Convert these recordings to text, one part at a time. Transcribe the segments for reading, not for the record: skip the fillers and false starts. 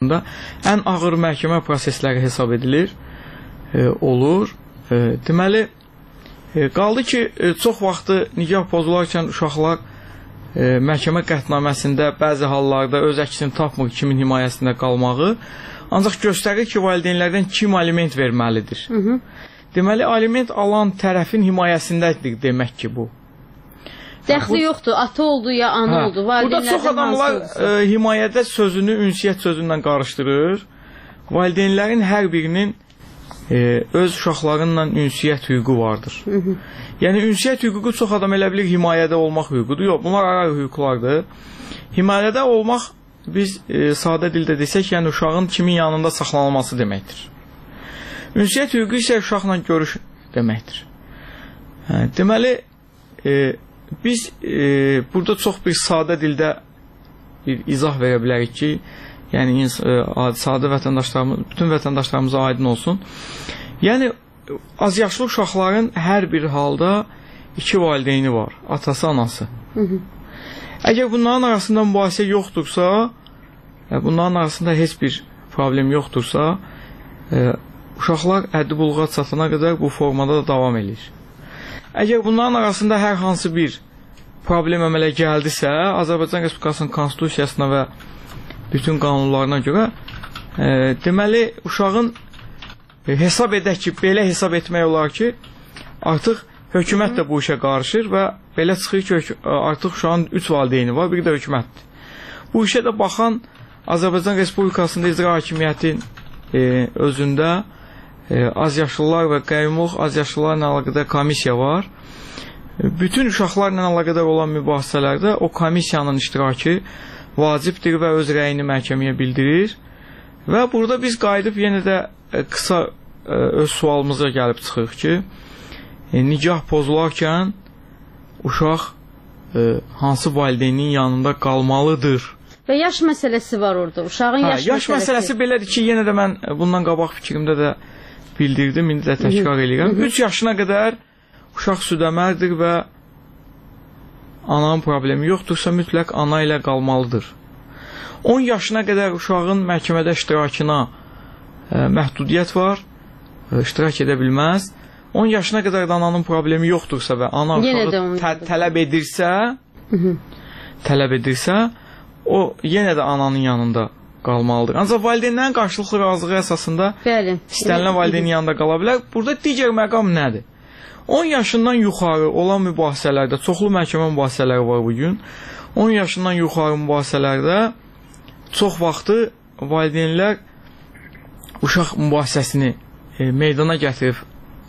haqqında ən ağır məhkəmə prosesləri hesab edilir, olur. Deməli, qaldı ki, çox vaxtı nikah pozularkən uşaqlar məhkəmə qətnaməsində bəzi hallarda öz əksini tapmır kimin himayəsində qalmağı, ancaq göstərir ki, valideynlərdən kim aliment verməlidir. Deməli, aliment alan tərəfin himayəsindədir demək ki, bu. Dəxli yoxdur, ata oldu ya ana oldu. Burada çox adamlar himayədə sözünü ünsiyyət sözündən qarışdırır. Valideynlərin hər birinin öz uşaqlarınla ünsiyyət hüququ vardır. Yəni, ünsiyyət hüququ çox adam elə bilir himayədə olmaq hüququdur. Yox, bunlar ayrı hüquqlardır. Himayədə olmaq, biz sadə dildə desək, yəni uşağın kimin yanında saxlanılması deməkdir. Ünsiyyət hüququ isə uşaqla görüş deməkdir. Deməli, biz burada çox bir sadə dildə bir izah verə bilərik ki, yəni sadə vətəndaşlarımız, bütün vətəndaşlarımıza aydın olsun. Yəni, az yaşlı uşaqların hər bir halda iki valideyni var, atası, anası. Əgər bunların arasında mübahisə yoxdursa, bunların arasında heç bir problem yoxdursa, uşaqlar həddi buluğa çatana qədər bu formada da davam edir. Əgər bunların arasında hər hansı bir problem əmələ gəldisə, Azərbaycan Respublikasının konstitusiyasına və bütün qanunlarına görə deməli, uşağın hesab edək ki, belə hesab etmək olar ki, artıq hökumət də bu işə qarışır və belə çıxır ki, artıq uşağın 3 valideyni var, biri də hökumətdir. Bu işə də baxan Azərbaycan Respublikasında icra hakimiyyətin özündə azyaşlılar və qəyyumluq azyaşlılarla əlaqədar komissiya var. Bütün uşaqlarla əlaqədar olan mübahisələrdə o komissiyanın iştirakı vacibdir və öz rəyini məhkəməyə bildirir. Və burada biz qayıdıb yenə də qısa öz sualımıza gəlib çıxırıq ki, nikah pozularkən uşaq hansı valideynin yanında qalmalıdır? Və yaş məsələsi var orada, uşağın yaş məsələsi belədir ki, yenə də mən bundan qabaq fikrimdə də bildirdim, indi də təkrar edirəm. 3 yaşına qədər uşaq südəmərdir və ananın problemi yoxdursa mütləq ana ilə qalmalıdır. 10 yaşına qədər uşağın məhkəmədə iştirakına məhdudiyyət var, iştirak edə bilməz. 10 yaşına qədər də ananın problemi yoxdursa və ana uşağı tələb edirsə, o yenə də ananın yanında qalmalıdır. Ancaq valideynlərin qarşılıqlı razılığı əsasında istənilən valideynin yanında qala bilər. Burada digər məqam nədir? 10 yaşından yuxarı olan mübahisələrdə, çoxlu məhkəmə mübahisələri var bugün. 10 yaşından yuxarı mübahisələrdə çox vaxtı valideynlər uşaq mübahisəsini meydana gətirib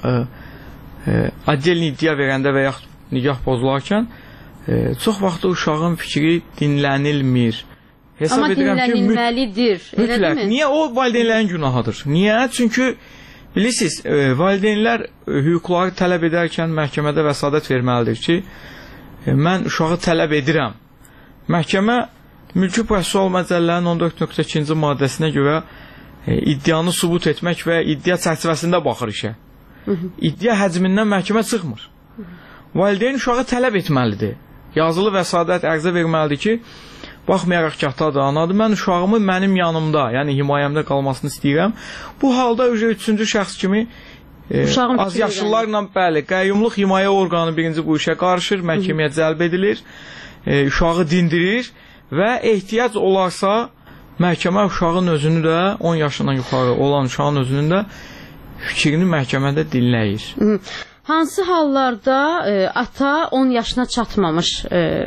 addelini iddia verəndə və yaxud nikah pozularkən çox vaxtı uşağın fikri dinlənilmir. Amma dinlənilməlidir. Mütləq. Niyə? O valideynlərin günahıdır. Niyə? Çünki bilirsiniz, valideynlər hüquqları tələb edərkən məhkəmədə vəsadət verməlidir ki, mən uşağı tələb edirəm. Məhkəmə Mülki Prosessual Məcəllənin 14.2-ci maddəsinə görə iddianı sübut etmək və iddia çərçivəsində baxır işə. İddia həcmindən məhkəmə çıxmır. Valideyn uşağı tələb etməlidir. Yazılı vəsadət ərizə verməlidir ki, baxmayaraq ki, atadır, anadır, mən uşağımı mənim yanımda, yəni himayəmdə qalmasını istəyirəm. Bu halda üçüncü şəxs kimi az yaşlılarla, bəli, qəyyumluq himayə orqanı birinci bu işə qarışır, məhkəməyə cəlb edilir, uşağı dindirir və ehtiyac olarsa məhkəmə uşağın özünü də, 10 yaşından yuxarı olan uşağın özünün də fikrini məhkəmədə dinləyir. Hansı hallarda ata 10 yaşına çatmamış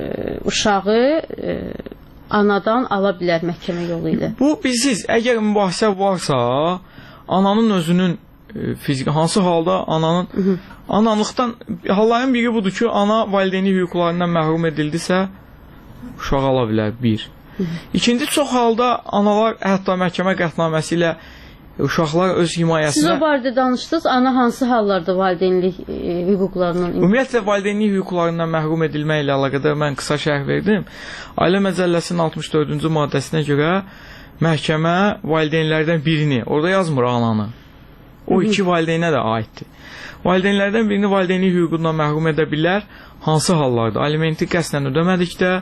uşağı anadan ala bilər məhkəmə yolu ilə? Bu, bilirsiniz, əgər mübahisə varsa, ananın özünün hansı halda ananın analıqdan, halların biri budur ki, ana valideyni hüquqlarından məhrum edildisə, uşağı ala bilər, bir. İkinci, çox halda analar hətta məhkəmə qətnaməsi ilə uşaqlar öz himayəsində... Siz o barədə danışdınız, ana hansı hallarda valideynlik hüquqlarından... Ümumiyyətlə, valideynlik hüquqlarından məhrum edilmək ilə əlaqədar mən qısa şərh verdim. Ailə Məcəlləsinin 64-cü maddəsinə görə məhkəmə valideynlərdən birini, orada yazmır ananı, o iki valideynə də aiddir. Valideynlərdən birini valideynlik hüququndan məhrum edə bilər, hansı hallarda? Alimenti qəsdən ödəmədikdə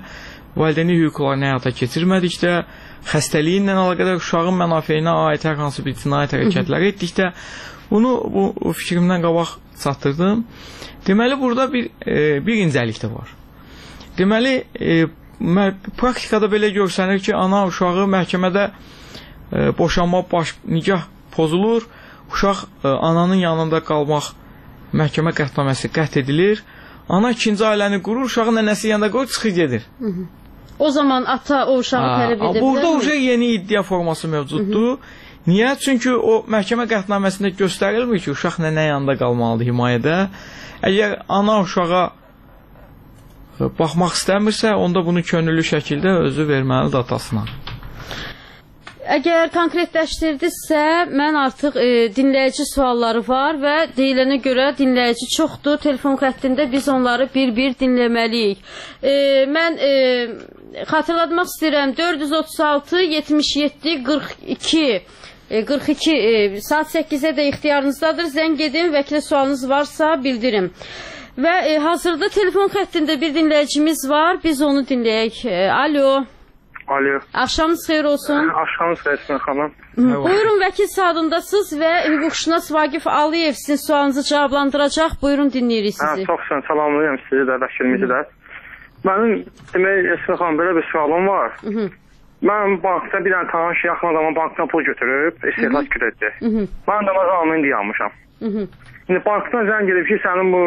valideynlik hüquqlarını həyata keçirmədikdə, xəstəliyi ilə əlaqədar uşağın mənafeyinə aid hər hansı bir cinayət hərəkətləri etdikdə, bunu bu fikrimdən qabaq çatdırdım. Deməli, burada bir incəlik də var. Deməli, praktikada belə görsənir ki, ana uşağı məhkəmədə boşanma nikah pozulur, uşaq ananın yanında qalmaq məhkəmə qətnaməsi qət edilir, ana ikinci ailəni qurur, uşağı nənəsi yanında qoyur, çıxır gedir. O zaman ata o uşağı tələb edə burada bilərmi? yeni iddia forması mövcuddur. Niyə? Çünki o məhkəmə qətnaməsində göstərilmir ki, uşaq nənə yanında qalmalıdır himayədə. Əgər ana uşağa baxmaq istəmirsə, onda bunu könüllü şəkildə özü verməlidir atasına. Əgər konkretləşdirdinizsə, mən artıq dinləyici sualları var və deyilənə görə dinləyici çoxdur. Telefon xəttində biz onları bir-bir dinləməliyik. Mən xatırlatmaq istəyirəm, 436 77 42 saat 8-ə də ixtiyarınızdadır. Zəng edin, vəkilə sualınız varsa bildirin. Və hazırda telefon xəttində bir dinləyicimiz var. Biz onu dinləyək. Alo. Alo. Axşamınız xeyir olsun. Axşamınız xeyir olsun xanım. Buyurun, vəkil saatındasınız və hüquqşünas Vaqif Aliyev sizin sualınızı cavablandıracaq. Buyurun, dinləyirik sizi. Çox sağ olun, salamlayıram sizi də, vəkilimizi də. Mənim demək, Esra xanım, belə bir sualım var. Mən bankda bir dənə tanış yaxın adamın bankdan pul götürüb, istehlak krediti. Mən də zamin dayanmışam. İndi bankdan zəng edib ki, sənin bu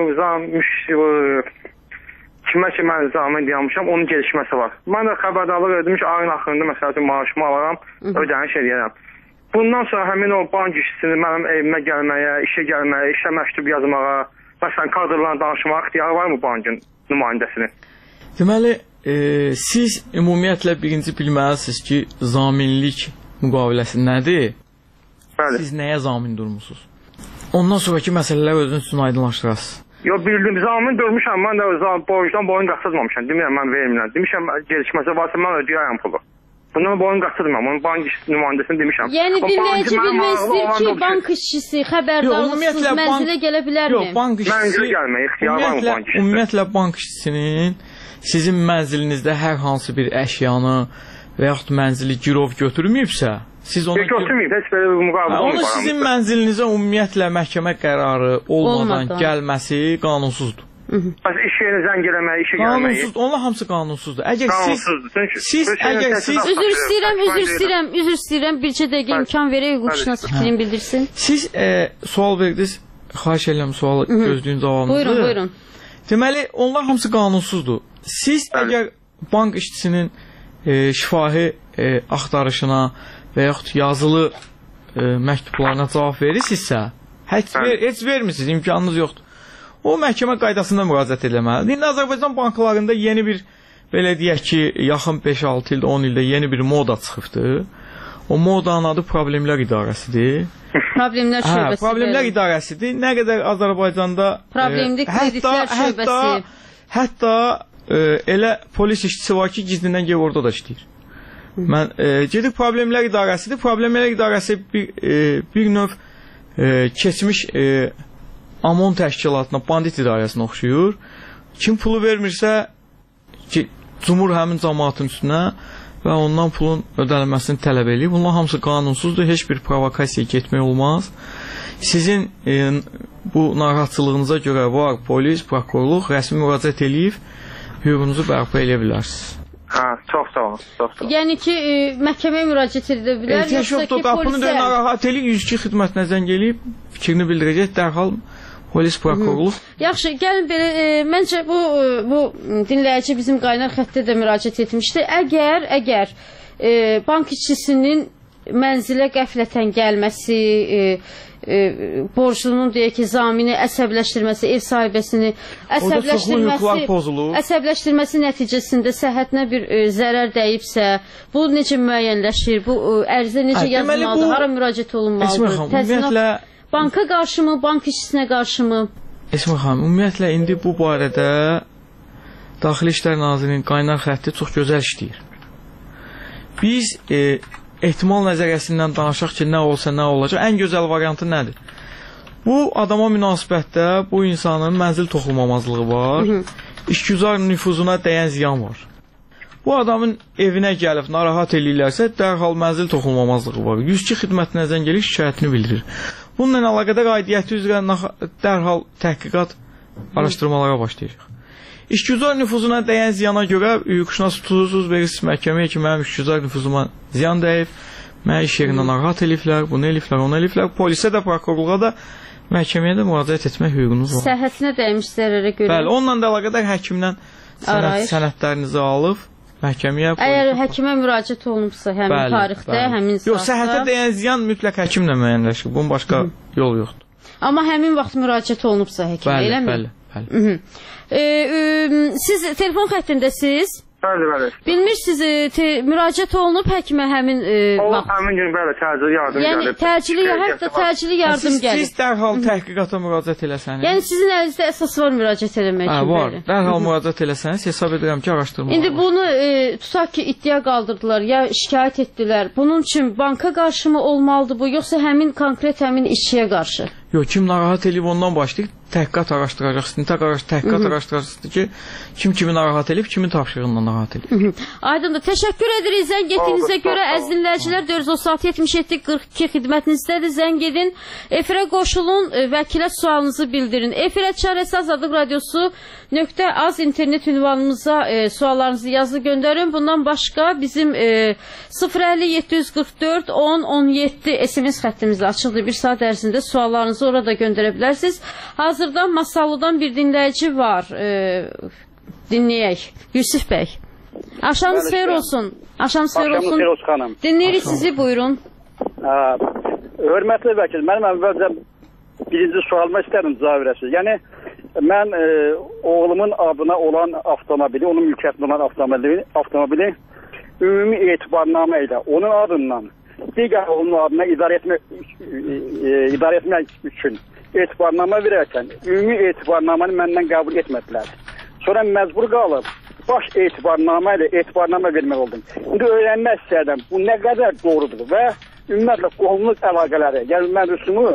kimə ki mən zamin dayanmışam, onun gelişməsi var. Mən də xəbərdarlıq edim ki, ayın axırında məsələn maaşımı alaram, ödəniş edərəm. Bundan sonra həmin o bank işçisini mənim evimə gəlməyə, işə gəlməyə, işə məktub yazmağa, məsələn kadrlarla danışmağa ixtiyarı var mı bankın nümayəndəsinin? Deməli, siz ümumiyyətlə birinci bilməlisiniz ki, zaminlik müqaviləsi nədir? Bəli. Siz nəyə zamin durmusunuz? Ondan sonraki məsələlər özünüz üçün aydınlaşdırasınız. Yox, bildim, zamin durmuşam, mən də borcdan boyun qaçırmamışam, demirəm, mən vermirəm. Demişəm, gelişməsi varsa mən ödəyərəm pulu. Bundan boyun qaçırmam, onun bank nümayəndəsini demişəm. Yəni, dinləyici bilmək istəyir ki, bank işçisi xəbərdarlıqsız mənzilə gələ bilərmi? Yox, bank işçisi... Mənzilə gəlmək, ixtiyar var mı bank işçisi? Ümumiyyətlə, bank işçisinin sizin mənzilinizdə hər hansı bir əşyanı və yaxud mənzili girov götürməyibsə, siz ona... Götürməyib, heç belə bir müqavilə olmayıb. Onu sizin mənzilinizə ümumiyyətlə məhkəmə qərarı olmadan gəlməsi qanunsuzdur. Bəs iş yerinə zəng eləmək, işə gəlmək. Qanunsuzdur, onlar hamısı qanunsuzdur. Əgər siz... Üzr istəyirəm, bircə dəqiqə imkan verək, hüquqşünas fikrini bildirsin. Siz sual verdiniz, xahiş edirəm sualı gözləyin cavabınızı. Buyurun. Deməli, onlar hamısı qanunsuzdur. Siz əgər bank işçisinin şifahi axtarışına və yaxud yazılı məktublarına cavab verirsinizsə, heç vermirsiniz, imkanınız yoxdur. O məhkəmə qaydasında müraciət eləməlidir. İndi Azərbaycan banklarında yeni bir, belə deyək ki, yaxın 5-6 ildə, 10 ildə yeni bir moda çıxıbdır. O modanın adı Problemlər İdarəsidir. Problemlər şöbəsi. Problemlər İdarəsidir. Nə qədər Azərbaycanda... Problemli kreditlər şöbəsi. Hətta elə polis işçisi var ki, gizlindən gəlib orada da işləyir. Mən gedib Problemlər İdarəsidir. Problemlər İdarəsi bir növ keçmiş AMON təşkilatına, bandit idarəsinə oxşuyur. Kim pulu vermirsə, cumur həmin cəmaatın üstünə və ondan pulun ödənilməsini tələb edir. Bunlar hamısı qanunsuzdur, heç bir provokasiyaya getmək olmaz. Sizin bu narahatçılığınıza görə var polis, prokurorluq, rəsmi müraciət eləyib, hüququnuzu bərpa eləyə bilərsiniz. Çox sağ olun. Yəni ki, məhkəməyə müraciət edə bilər, yoxsa ki, qapını da narahat eləyib, 102 xidmətinə zəng eləyib, fikrini bildirəcək, dərhal polis, prokurorluq. Yaxşı, gəlin belə, məncə bu dinləyici bizim qaynar xəttə də müraciət etmişdi. Əgər bank işçisinin mənzilə qəflətən gəlməsi, borclunun deyək ki, zamini əsəbləşdirməsi, ev sahibəsini əsəbləşdirməsi nəticəsində səhhətinə bir zərər dəyibsə, bu necə müəyyənləşir? Bu ərizə necə yazılmalıdır? Hara müraciət olunmalıdır? Banka qarşı mı, bank işçisinə qarşı mı? Esma xanım, ümumiyyətlə indi bu barədə Daxili İşlər Nazirinin qaynar xətti çox gözəl işləyir. Biz ehtimal nəzəriyyəsindən danışaq ki, nə olsa, nə olacaq. Ən gözəl variantı nədir? Bu adama münasibətdə bu insanın mənzil toxunmamazlığı var, işgüzar nüfuzuna dəyən ziyan var. Bu adamın evinə gəlib narahat eləyirlərsə, dərhal mənzil toxunmamazlığı var. 102 xidmətinə zəng eləyir, şikayətini bildirir. Bununla əlaqədar aidiyyəti üzrə dərhal təhqiqat araşdırmalara başlayacaq. İşgüzar nüfuzuna dəyən ziyana görə hüquqşünas tutursuz verirsiniz məhkəməyə ki, mənim işgüzar nüfuzuma ziyan dəyib, mənə iş yerindən narahat eləyiblər, bunu eləyiblər, onu eləyiblər. Polisə də, prokurorluğa da, məhkəməyə də müraciət etmək hüququnuz var. Səhhətinə dəymiş zərərə görə. Bəli, onunla da əlaqədar həkimdən sənədlərinizi alıb məhkəməyə. Əgər həkimə müraciət olunubsa həmin tarixdə, həmin saatda. Yox, səhhətə dəyən ziyan mütləq həkimlə müəyyənləşir. Bunun başqa yol yoxdur. Amma həmin vaxt müraciət olunubsa həkimə, eləmi? Bəli, bəli. Siz telefon xəttindəsiz? Bəli, bəli. Bilmirsiniz, müraciət olunub həkimə həmin vaxt. Həmin gün bəli, təcili yardım gəlib. Yəni təcili yardım gəlib. Siz dərhal təhqiqata müraciət eləsəniz. Yəni sizin əlinizdə əsas var müraciət eləmək üçün. Var. Dərhal müraciət eləsəniz, hesab edirəm ki, araşdırma. İndi bunu tutaq ki, iddia qaldırdılar, ya şikayət etdilər. Bunun üçün banka qarşı mı olmalıdır bu, yoxsa həmin konkret həmin işçiyə qarşı? Yox, kim narahat eləyib ondan başlayıb təhqiqat araşdıracaqsınız. Təhqiqat araşdıracaqsınız ki, kimi narahat eləyib, kimin tapşırığından narahat eləyib. Aydındır. Təşəkkür edirik zəng etdiyinizə görə. Əziz dinləyicilər, 436-77-42 xidmətinizdədir. Zəng edin. Efirə qoşulun, vəkilə sualınızı bildirin. Efirə Çarəsi Azadlıq Radiosu .az internet ünvanımıza suallarınızı yazılı göndərin. Bundan başqa bizim 050-744-10-17 SMS xəttimizdə açıldı. Bir saat ərzində suallarınızı orada göndərə bilərsiniz. Hazırda Masallıdan bir dinləyici var. Dinləyək. Yusuf bəy. Axşamınız xeyir olsun. Axşamınız xeyir olsun. Dinləyirik sizi, buyurun. Hörmətli vəkil, mənim əvvəlcə birinci sualıma istədim cavab verəsiniz. Yəni, mən oğlumun adına olan avtomobili, onun mülkiyyətində olan avtomobili ümumi etibarnamə ilə onun adından digər oğlunun adına idarə etmək üçün etibarnamə verərkən ümumi etibarnamanı məndən qəbul etmədilər. Sonra məcbur qalıb baş etibarnamə ilə etibarnamə vermək oldum. İndi öyrənmək istəyirəm, bu nə qədər doğrudur və ümumiyyətlə qohumluq əlaqələri, yəni mən rüsumu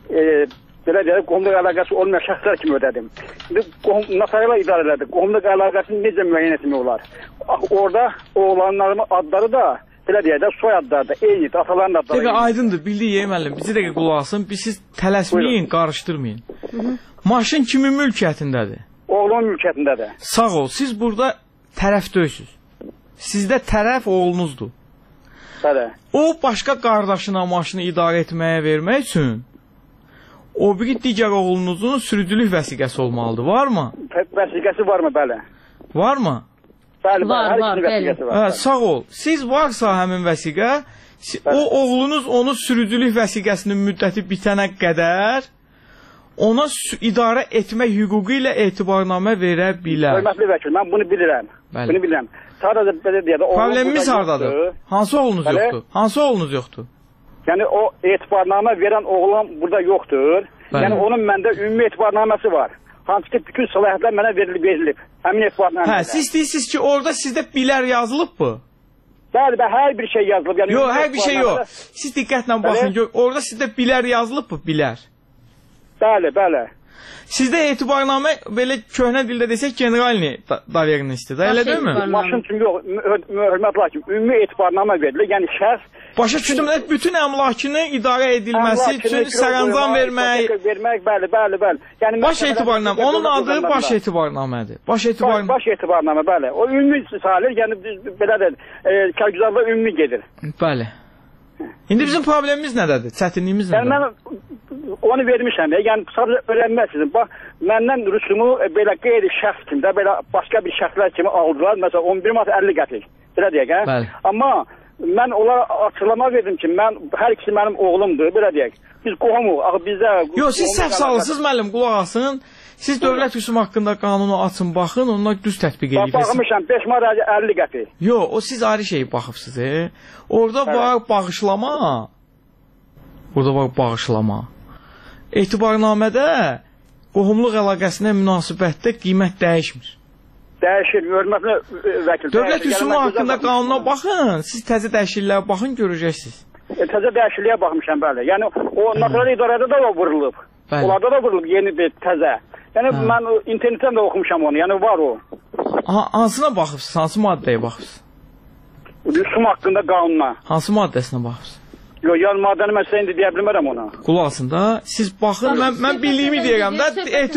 belə deyək, qohumluq əlaqəsi olmayan şəxslər kimi ödədim. İndi notarial idarə elədik, qohumluq əlaqəsini necə müəyyən etmək olar? Orada oğlanlarımın adları da belə deyək də, soy adları da eynidir, ataların adları. Dəqiqə aydındır, bildiyi müəllim, bizi dəqiqə qulaq asın, siz tələsməyin, qarışdırmayın. Maşın kimin mülkiyyətindədir? Oğlumun mülkiyyətindədir. Sağ ol, siz burada tərəf döysüz. Sizdə tərəf oğlunuzdur. Bəli. O başqa qardaşına maşını idarə etməyə vermək üçün o biri digər oğlunuzun sürücülük vəsiqəsi olmalıdır. Varmı? Vəsiqəsi varmı? Bəli. Varmı? Bəli, var, bəli. Sağ ol. Siz varsa həmin vəsiqə, o oğlunuz onun sürücülük vəsiqəsinin müddəti bitənə qədər ona idarə etmək hüququ ilə etibarnamə verə bilər. Hörmətli vəkil, mən bunu bilirəm. Bəli. Bunu bilirəm. Sadəcə belə deyək də, problemimiz hardadır? Hansı oğlunuz yoxdur? Hansı oğlunuz yoxdur? Yəni o etibarnamə verən oğlan burada yoxdur. Bəli. Yəni onun məndə ümumi etibarnaməsi var. Hansı ki bütün səlahiyyətlər mənə verilib. Həmin etibarnamədə. Siz deyirsiz ki, orada sizdə bilər yazılıb mı? Bəli, hər bir şey yazılıb. Yəni yox, hər bir şey yox. Siz diqqətlə baxın, orada sizdə bilər yazılıb mı? Bilər. Bəli, bəli. Sizdə etibarnamə belə köhnə dildə desək generalni dovernistidir, elə deyilmi? Maşın üçün yox, hörmətli hakim, ümumi etibarnamə verilir. Yəni şəxs başa düşdüm, bütün əmlakını idarə edilməsi üçün sərəncam vermək. Bəli. Yəni baş etibarnamə, onun adı baş etibarnamədir. Baş etibarnamə, bəli. O ümumi salir, yəni belə də kərgüzarda ümumi gedir. Bəli. İndi bizim problemimiz nədədir? Çətinliyimiz nədir? Yəni mən onu vermişəm. Yəni sadəcə öyrənməlisiniz. Bax, məndən rüsumu belə qeyri-şəxs kimi də belə başqa bir şəxslər kimi aldılar. Məsələn 11 manat 50 qəpik. Belə deyək, hə? Bəli. Amma mən onlara açıqlama verdim ki, hər ikisi mənim oğlumdur, belə deyək. Biz qohumuq. Bizdə yox, siz səhv salırsınız müəllim, qulaq asın. Siz dövlət rüsumu haqqında qanunu açın, baxın, onunla düz tətbiq edirsiniz. Baxmışam 5 manat 50 qəpik. Yox, o siz ayrı şey baxıbsınız. Orada var bağışlama. Orada var bağışlama. Etibarnamədə qohumluq əlaqəsinə münasibətdə qiymət dəyişmir. Dəyişir, hörmətli vəkil. Dövlət rüsumu haqqında qanuna baxın, siz təzə dəyişikliklərə baxın, görəcəksiniz. Təzə dəyişikliyə baxmışam, bəli. Yəni o notarial idarədə də vurulub. Onlarda da vurulub yeni bir təzə. Yəni mən internetdən də oxumuşam onu, yəni var o. Hansına baxıbsınız, hansı maddəyə baxıbsınız? Rüsum haqqında qanuna. Hansı maddəsinə baxırsınız? Yox, yan maddəni mən sizə indi deyə bilmərəm ona. Qulaq asın da, siz baxın, mən bildiyimi deyirəm də,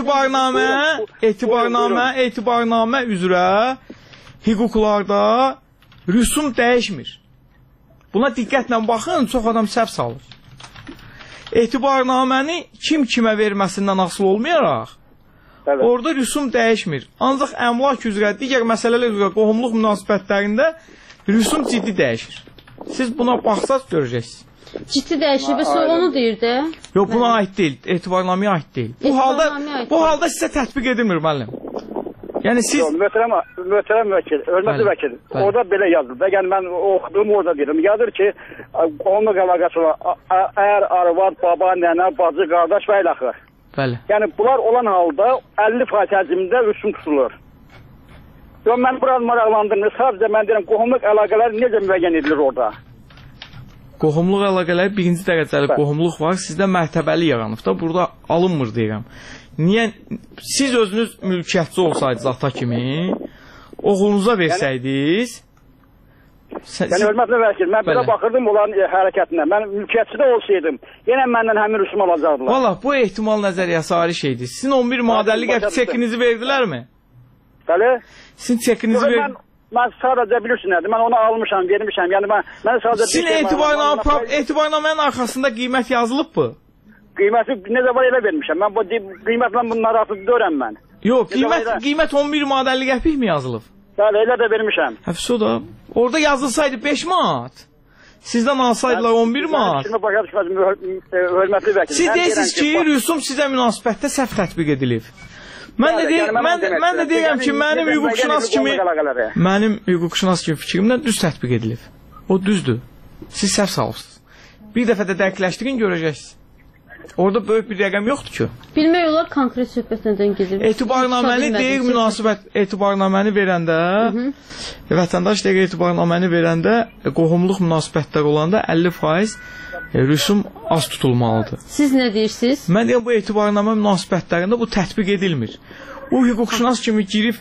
etibarnamə üzrə hüquqlarda rüsum dəyişmir. Buna diqqətlə baxın, çox adam səhv salır. Etibarnaməni kim kimə verməsindən asıl olmayaraq, orada rüsum dəyişmir. Ancaq əmlak üzrə, digər məsələlər üzrə qohumluq münasibətlərində rüsum ciddi dəyişir. Siz buna baxsaz görəcəksiniz. Ciddi dəyişir, sonra onu deyir də. Yox, buna aid deyil, etibarnamaya aid deyil. Bu halda sizə tətbiq edilmir, müəllim. Yəni siz... Yox, möhtərəm vəkil, hörmətli vəkil, orada belə yazılır. Yəni mən oxudum, orada deyirəm. Yazır ki, qohumluq əlaqəsi var. Ər, arvad, baba, nənə, bacı, qardaş və ilaxır. Bəli. Yəni bunlar olan halda 50% həcmində rüsum tutulur. Yox, mən biraz maraqlandırmır. Sadəcə mən deyirəm, qohumluq əlaqələri necə müəyyən edilir orada? Qohumluq əlaqələri birinci dərəcəli qohumluq var. Sizdə mərtəbəli yaranıb da, burada alınmır deyirəm. Niyə? Siz özünüz mülkiyyətçi olsaydınız ata kimi, oğlunuza versəydiniz... Yəni, hörmətli vəkil, mən belə baxırdım olan hərəkətinə. Mən mülkiyyətçi də olsaydım, yenə məndən həmin rüsum alacaqdılar. Valla, bu ehtimal nəzəriyyəsi ayrı şeydir. Sizin 11 madəlli qəpik çekinizi verdilərmi? Bəli. Sizin çekinizi verdilərmi? Mən sadəcə bilirsin nədir, mən onu almışam, vermişəm. Yəni, mən sadəcə... Sizin etibarnamənin arxasında qiymət yazılıb mı? Qiyməti necə var elə vermişəm. Mən bu qiymətlə bunun narahatı deyirəm mən. Yox, qiymət 11 madəlli qəpik mi yazılıb? Bəli, elə də vermişəm. Həfsə o da, orada yazılsaydı 5 manat. Sizdən alsaydılar 11 manat. Siz deyirsiniz ki, rüsum sizə münasibətdə səhv tətbiq edilib. Mən də deyirəm ki, mənim hüquqşünas kimi fikrimdən düz tətbiq edilib. O düzdür. Siz səhv salırsınız. Bir dəfə də dəqiqləşdirin, görəcəksiniz. Orada böyük bir rəqəm yoxdur ki. Bilmək olar, konkret söhbət nədən gedir? Etibarnaməni deyir, münasibət etibarnaməni verəndə, vətəndaş deyir, etibarnaməni verəndə, qohumluq münasibətlər olanda 50% rüsum az tutulmalıdır. Siz nə deyirsiniz? Mən deyirəm, bu etibarnamə münasibətlərində bu tətbiq edilmir. O hüquqşünas kimi girib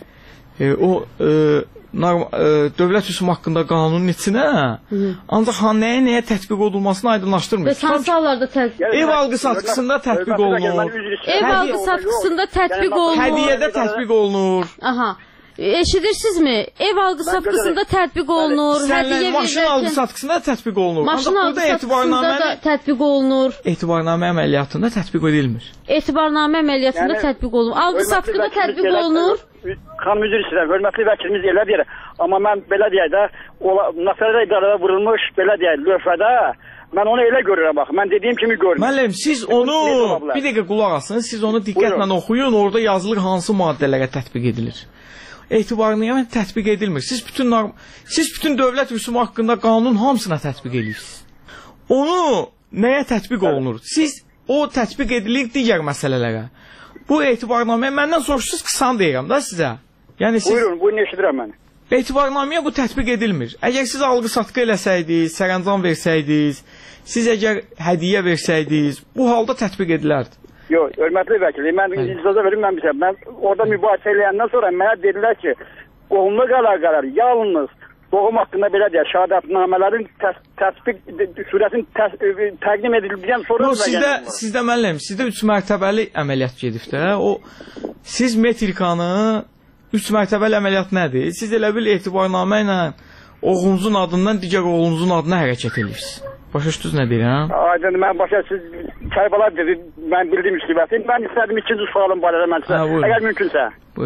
dövlət rüsum haqqında qanunun içinə, ancaq nəyə tətbiq olunmasını aydınlaşdırmır. Bəs hansı hallarda tətbiq olunur? Ev alqı-satqısında tətbiq olunur. Ev alqı-satqısında tətbiq olunur. Hədiyyədə tətbiq olunur. Aha. Eşidirsizmi? Ev alqı-satqısında tətbiq olunur. Maşın alqı-satqısında tətbiq olunur. Maşın alqı-satqısında da tətbiq olunur. Etibarnamə əməliyyatında tətbiq edilmir. Etibarnamə əməliyyatında tətbiq olunur. Alqı-satqında tətbiq olunur. Xan müdür istəyir, hörmətli vəkilimiz elə deyir. Amma mən belə deyək də, nəfərdə idarədə vurulmuş, belə deyək, lövhədə, mən onu elə görürəm, bax, mən dediyim kimi görürüm. Müəllim, siz onu, bir dəqiqə qulaq asın, siz onu diqqətlə oxuyun, orada yazılır hansı maddələrə tətbiq edilir. Etibarnamə tətbiq edilmir. Siz bütün dövlət rüsumu haqqında qanunun hamısına tətbiq edirsiniz. Onu nəyə tətbiq olunur? Siz o tətbiq edilir digər məsələlərə. Bu etibarnaməyə məndən soruşsunuz, qısan deyirəm da sizə. Yəni siz... Buyurun, eşidirəm mən. Etibarnaməyə bu tətbiq edilmir. Əgər siz alqı-satqı eləsəydiniz, sərəncam versəydiniz, siz əgər hədiyyə versəydiniz, bu halda tətbiq edilərdi. Yox, hörmətli vəkili, mən icazə verim, mən orada mübahisə eləyəndən sonra mənə dedilər ki, qohumluq əlaqələri yalnız qohum haqqında belə deyək, şəhadətnamələrin təsbiq sürəsinin təqdim edildikdən sonra... Sizdə müəllim, sizdə 3 mərtəbəli əməliyyat gedib də, siz metrikanı 3 mərtəbəli əməliyyat nədir? Siz elə bil etibarnamə ilə oğlunuzun adından digər oğlunuzun adına hərəkət edirsiniz. Başa düşdünüz nə deyirəm? Aydın, mən başa siz Kərbəla dedi, mən bildiyim üstübətim. Mən istədim ikinci sualım barədə mən sizə, əgər mümkünsə.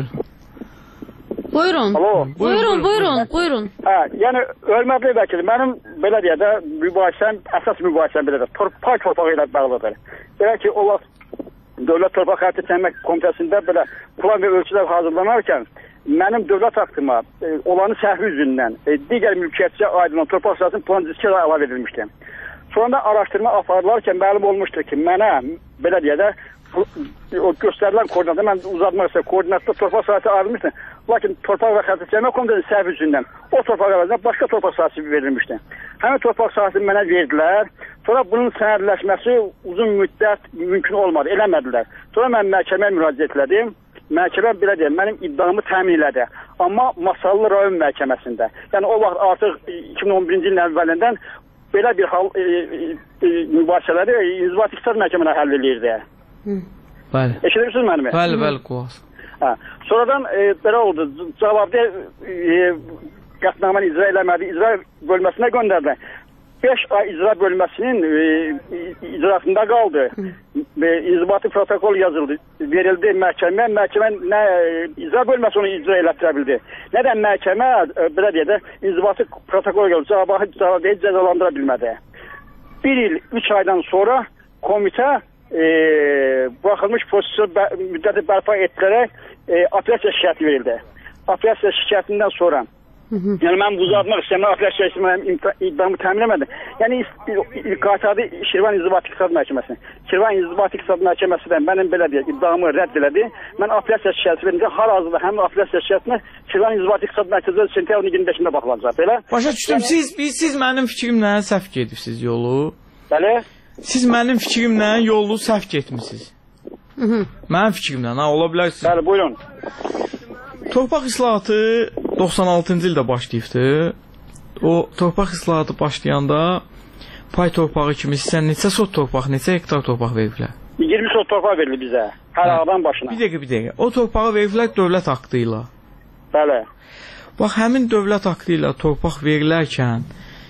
Buyurun. Buyurun. Yəni, hörmətli vəkil, mənim belə deyək də, əsas mübahisəm belə də, pay torpağı ilə bağlıdır. Belə ki, o vaxt Dövlət Torpaq Xətti Təmin Komitəsində belə plan və ölçülər hazırlanarkən, mənim dövlət haqqıma olanı səhvi üzündən digər mülkiyyətçiyə aydın torpaq sahəsinin plan diski əlavə edilmişdi. Sonra da araşdırma aparılarkən məlum olmuşdur ki, mənə belə deyək də, o göstərilən koordinatda, mən uzatmaq istəyəm, koordinatda torpaq sahəsi ayrılmışdı. Lakin Torpaq və Xətti Təmin Komitəsinin səhvi üzündən o torpaq əvəzinə başqa torpaq sahəsi verilmişdi. Həmin torpaq sahəsini mənə verdilər. Sonra bunun sənədləşməsi uzun müddət mümkün olmadı, eləmədilər. Sonra mən məhkəməyə müraciət etdim. məhkəmə belə deyək, mənim iddiamı təmin elədi. Amma Masallı rayon məhkəməsində. Yəni o vaxt artıq 2011-ci ilin əvvəlindən belə bir hal mübahisələri İnzibati İqtisad Məhkəməsinə həll edirdi. Bəli. Eşidirsiniz mənimi? Bəli, qulaq. Hə. Sonradan belə oldu. Cavabda qətnaməni icra eləmədi. İcra bölməsinə göndərdi. 5 ay icra bölməsinin icrasında qaldı. İnzibati protokol yazıldı, verildi məhkəmə. Məhkəmə nə icra bölməsi onu icra elətdirə bildi. Nə də məhkəmə belə deyə də inzibati protokol yazıldı. Cavabı cəzalandıra bilmədi. 1 il 3 aydan sonra komitə buraxılmış prosesor müddəti bərpa etdirərək apellyasiya şikayəti verildi. Apellyasiya şikayətindən sonra yəni mən uzatmaq istəyirəm, apellyasiya iddiamı təmin etmədim. Yəni qaytardı Şirvan İnzibati İqtisad Məhkəməsi. Şirvan İnzibati İqtisad Məhkəməsi də mənim belə deyək iddiamı rədd elədi. Mən apellyasiya şikayəti verincə hal-hazırda həmin apellyasiya şikayətinə Şirvan İnzibati İqtisad Məhkəməsi sentyabrın 25-də baxılacaq. Belə? Başa düşdüm. Siz mənim fikrimlə səhv gedibsiz yolu. Bəli. Siz mənim fikrimlə yolu səhv getmisiniz. Mənim fikrimlə, ola bilərsiniz. Bəli, buyurun. Torpaq islahatı 96-cı ildə başlayıbdır. O torpaq islahatı başlayanda pay torpağı kimi sizə neçə sot torpaq, neçə hektar torpaq veriblər? 20 sot torpaq verildi bizə, hər ağdan başına. Bir dəqiqə. O torpağı veriblər dövlət aktı ilə. Bəli. Bax, həmin dövlət aktı ilə torpaq verilərkən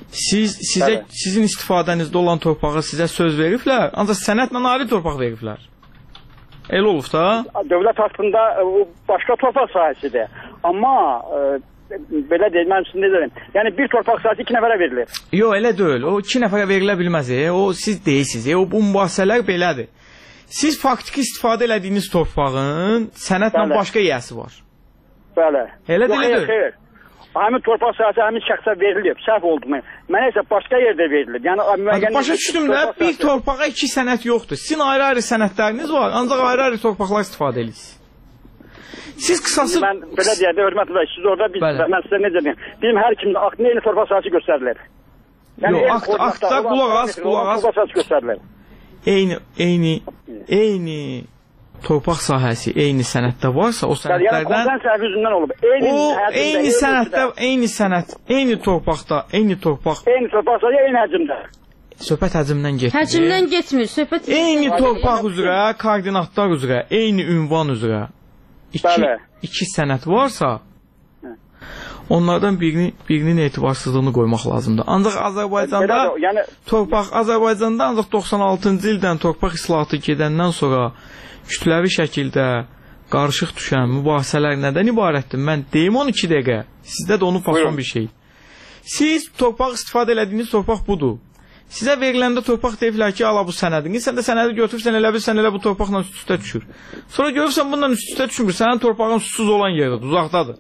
sizin istifadənizdə olan torpağı sizə söz veriblər, ancaq sənədlə ayrı torpaq veriblər. Elə olub da? Dövlət haqqında başqa torpaq sahəsidir. Amma belə deyil, mən sizin nə deyim. Yəni bir torpaq sahəsi 2 nəfərə verilir. Yox, elə deyil. O 2 nəfərə verilə bilməz. O siz deyirsiniz. Bu mübahisələr belədir. Siz faktiki istifadə elədiyiniz torpağın sənədlə başqa yiyəsi var. Bəli. Elə deyil. Xeyr. Həmin torpaq sahəsi həmin şəxsə verilib. Səhv oldu mu? Mənə isə başqa yerdə verilib. Yəni başa düşdüm də, bir torpağa 2 sənəd yoxdur. Sizin ayrı-ayrı sənədləriniz var, ancaq ayrı-ayrı torpaqlar istifadə edirsiniz. Siz qısası... Mən belə deyəndə, hörmətli bəy, siz orada mən sizə necə deyim? Bizim hər kimin aktında eyni torpaq sahəsi göstərilir. Yox, aktda qulaq az. Torpaq sahəsi göstərilir. Eyni torpaq sahəsi eyni sənəddə varsa, o sənədlərdən... Yəni, konsen səhvi üzündən olub. Eyni sənəddə, eyni sənəd, eyni torpaqda, eyni torpaq... Eyni torpaq sahəsi, eyni həcmdə. Söhbət həcmdən getmir. Həcmdən getmir, söhbət... Eyni torpaq üzrə, koordinatlar üzrə, eyni ünvan üzrə 2 sənəd varsa, onlardan birinin etibarsızlığını qoymaq lazımdır. Ancaq Azərbaycanda ancaq 96-cı ildən torpaq islahatı gedəndən sonra kütləvi şəkildə qarışıq düşən mübahisələr nədən ibarətdir? Mən deyim 12 dəqiqə. Sizdə də onun fason bir şey. Siz torpaq istifadə elədiyiniz torpaq budur. Sizə veriləndə torpaq deyirlər ki, ala bu sənədini. Sən də sənədi götürürsən, elə bilsən elə bu torpaqla üst-üstə düşür. Sonra görürsən bundan üst-üstə düşmür. Sənin torpağın susuz olan yerdir, uzaqdadır.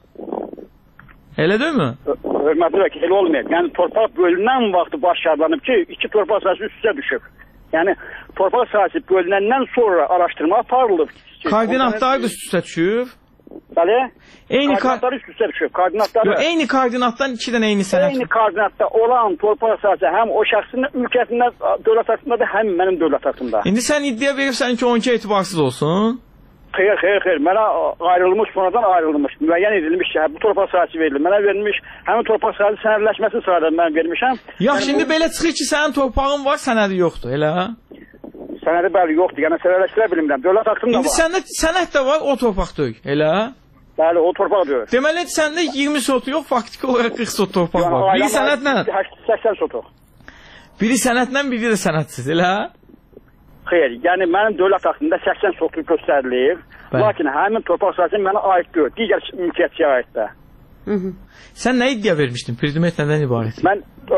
Elə deyilmi? Hörmətli vəkil, elə olmayıb. Yəni torpaq bölünən vaxtı başlanıb ki, 2 torpaq sahəsi üst-üstə düşüb. Yəni torpaq sahəsi bölünəndən sonra araşdırma aparılıb. Koordinatlar da üst-üstə düşüb. Bəli? Koordinatlar üst-üstə düşüb. Eyni koordinatdan 2 dənə eyni sənəd. Eyni koordinatda olan torpaq sahəsi həm o şəxsin mülkiyyətində, dövlət haqqında, həm mənim dövlət haqqında. İndi sən iddia verirsən ki, 12 etibarsız olsun. Xeyr. Mənə ayrılmış, sonradan ayrılmış. Müəyyən edilmiş ki, bu torpaq sahəsi verilir. Mənə verilmiş, həmin torpaq sahəsi sənədləşməsi sırada mən vermişəm. Yaxşı, şimdi belə çıxır ki, sənin torpağın var, sənədi yoxdur, elə? Sənədi bəli yoxdur, yəni sənədləşdirə bilmirəm. Dövlət haqqında var. İndi sənəd də var, o torpaq deyil, elə? Bəli, o torpaq deyil. Deməli, səndə 20 sotu yox, faktiki olaraq 40 sot torpaq var. Biri sənədlə? 80 sotu. Biri sənədlə, biri də sənədsiz, elə? Xeyr, yəni mənim dövlət haqqında 80 sotu göstərilir. Lakin həmin torpaq sahəsi mənə aid deyil, digər mülkiyyətçiyə aiddir. Sən nə iddia vermişdin? Pridimet nədən ibarət? Mən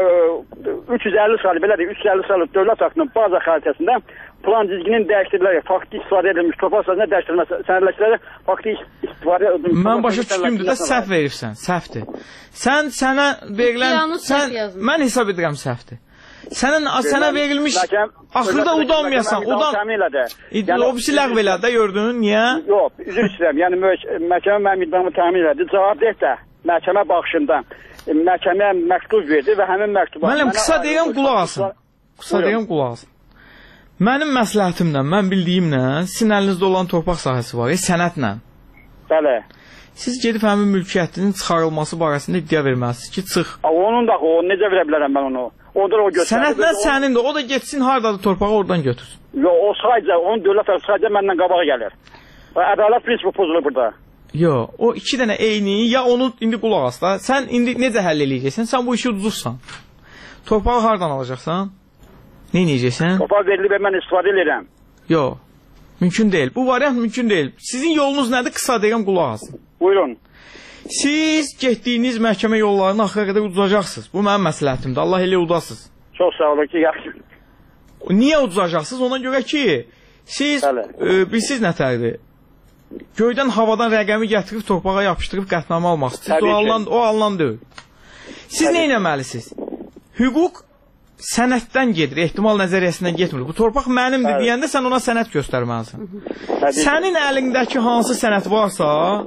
350 saylı, belə deyək, 350 saylı dövlət haqqının baza xəritəsində plan dizginin dəyişdirilərək faktiki istifadə edilmiş torpaq sahəsində dəyişdirilməsi, sənədləşdirərək faktiki istifadə edilmiş. Mən başa düşdümdür də səhv verirsən, səhvdir. Sənə verilən, mən hesab edirəm səhvdir. Sənə verilmiş, axırda udanmayasan, o birisi ləğv elədi, gördün, niyə? Yox, üzr istəyirəm, yəni məhkəmə mənim iddiamı təmin elədi, cavab deyək də, məhkəmə baxışında məhkəməyə məktub verdi və həmin məktuba... Mənəm, qısa deyəm, qulaq alsın. Mənim məsləhətimlə, mən bildiyimlə, sizin əlinizdə olan torpaq sahəsi var, sənədlə. Bəli. Siz gedib həmin mülkiyyətinin çıxarılması barəsində iddia verməlisiniz ki, çıx. Onun da o necə verə bilərəm mən onu? Orada o göstərir. Sənədlər sənindir. O da getsin hardadır torpağı oradan götürsün. Yox, o sadəcə onun dövlət sadəcə məndən qabağa gəlir. Ədalət prinsipi pozulur burada. Yox, o iki dənə eyni, ya onu indi qulaq as da. Sən indi necə həll eləyəcəksən? Sən bu işi uduzursan. Torpağı hardan alacaqsan? Nə edəcəksən? Torpaq verilib mən istifadə edirəm. Yox, mümkün deyil. Bu variant mümkün deyil. Sizin yolunuz nədir? Qısa deyirəm, qulaq asın. Buyurun. Siz getdiyiniz məhkəmə yollarını axıra qədər uduzacaqsınız. Bu mənim məsləhətimdir. Allah elə udasınız. Çox sağ olun ki, yaxşı. Niyə uduzacaqsınız? Ona görə ki, siz bilsiz nətərdir? Göydən, havadan rəqəmi gətirib torpağa yapışdırıb qətnamə almaq istəyirsiniz. O alınan deyil. Siz nə etməlisiniz? Hüquq sənəddən gedir, ehtimal nəzəriyyəsindən getmir. Bu torpaq mənimdir deyəndə sən ona sənəd göstərməlisən. Sənin əlindəki hansı sənəd varsa,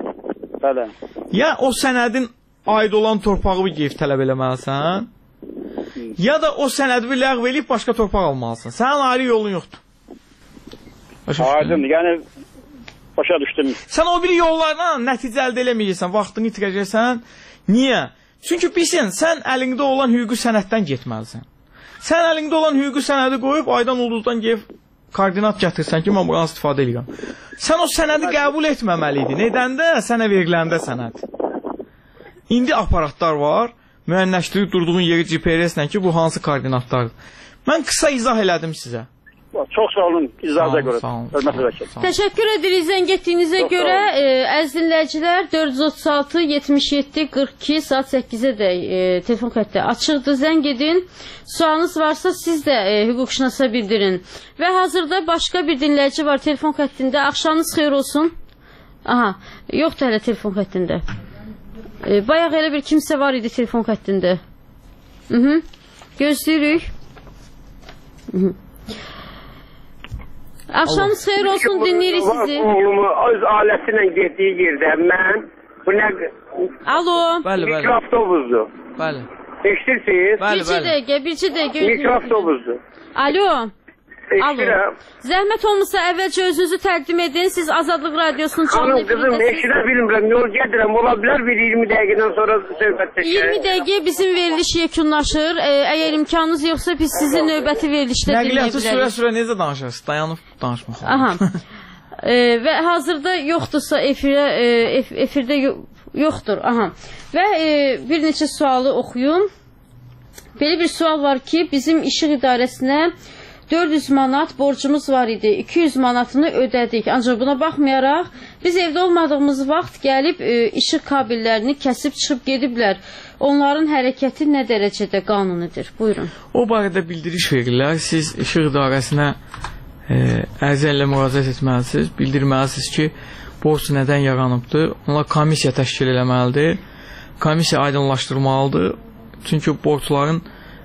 ya o sənədin aid olan torpağı geyib tələb eləməlisən, ya da o sənədi ləğv eləyib başqa torpaq almalısan. Sənin ayrı yolun yoxdur. Aydındır, yəni başa düşdüm. Sən o biri yollarla nəticə əldə eləməyəcəksən, vaxtını itirəcəksən. Niyə? Çünki bilsin, sən əlində olan hüquqi sənəddən getməlisən. Sən əlində olan hüquqi sənədi qoyub, aydan ulduzdan gəlib koordinat gətirsən ki, mən buradan istifadə edirəm. Sən o sənədi qəbul etməməliydin. Nedəndə? Sənə veriləndə sənəd. İndi aparatlar var, müəyyənləşdirib durduğun yeri GPS-lə ki, bu hansı koordinatlardır. Mən qısa izah elədim sizə. Çox sağ olun, izahıza görə. Təşəkkür edirik zəng etdiyinizə görə. Əziz dinləyicilər, 436 77 42 saat 8-ə də telefon xətti açıqdır. Zəng edin. Sualınız varsa siz də hüquqşünasa bildirin. Və hazırda başqa bir dinləyici var telefon xəttində. Axşamınız xeyir olsun. Aha, yoxdur hələ telefon xəttində. Bayaq elə bir kimsə var idi telefon xəttində. Gözləyirik. Axşamınız xeyir olsun, dinləyirik sizi. Oğlumu öz aləsinə getdiyi yerdə mən bu nə... Alo. Mikroavtobusdur. Bəli. Eşidirsiniz? Bircə dəqiqə. Mikroavtobusdur. Alo. Zəhmət olmasa əvvəlcə özünüzü təqdim edin. Siz Azadlıq Radiosunun canlı efirindəsiniz. Xanım, qızım, eşidə bilmirəm. Yol gedirəm. Ola bilər bir 20 dəqiqədən sonra söhbətləşək. 20 dəqiqə bizim veriliş yekunlaşır. Əgər imkanınız yoxsa biz sizin növbəti verilişdə dinləyə bilərik. Nəqliyyatı sürə necə danışırsınız? Dayanıb danışmaq. Aha. Və hazırda yoxdursa efirdə yoxdur. Aha. Və bir neçə sualı oxuyum. Belə bir sual var ki, bizim İşıq İdarəsinə 400 manat borcumuz var idi. 200 manatını ödədik. Ancaq buna baxmayaraq biz evdə olmadığımız vaxt gəlib işıq kabellərini kəsib çıxıb gediblər. Onların hərəkəti nə dərəcədə qanunidir? Buyurun. O barədə bildiriş verirlər. Siz İşıq İdarəsinə ərizə ilə müraciət etməlisiniz. Bildirməlisiniz ki, borc nədən yaranıbdır. Onlar komissiya təşkil eləməlidir. Komissiya aydınlaşdırmalıdır. Çünki borcların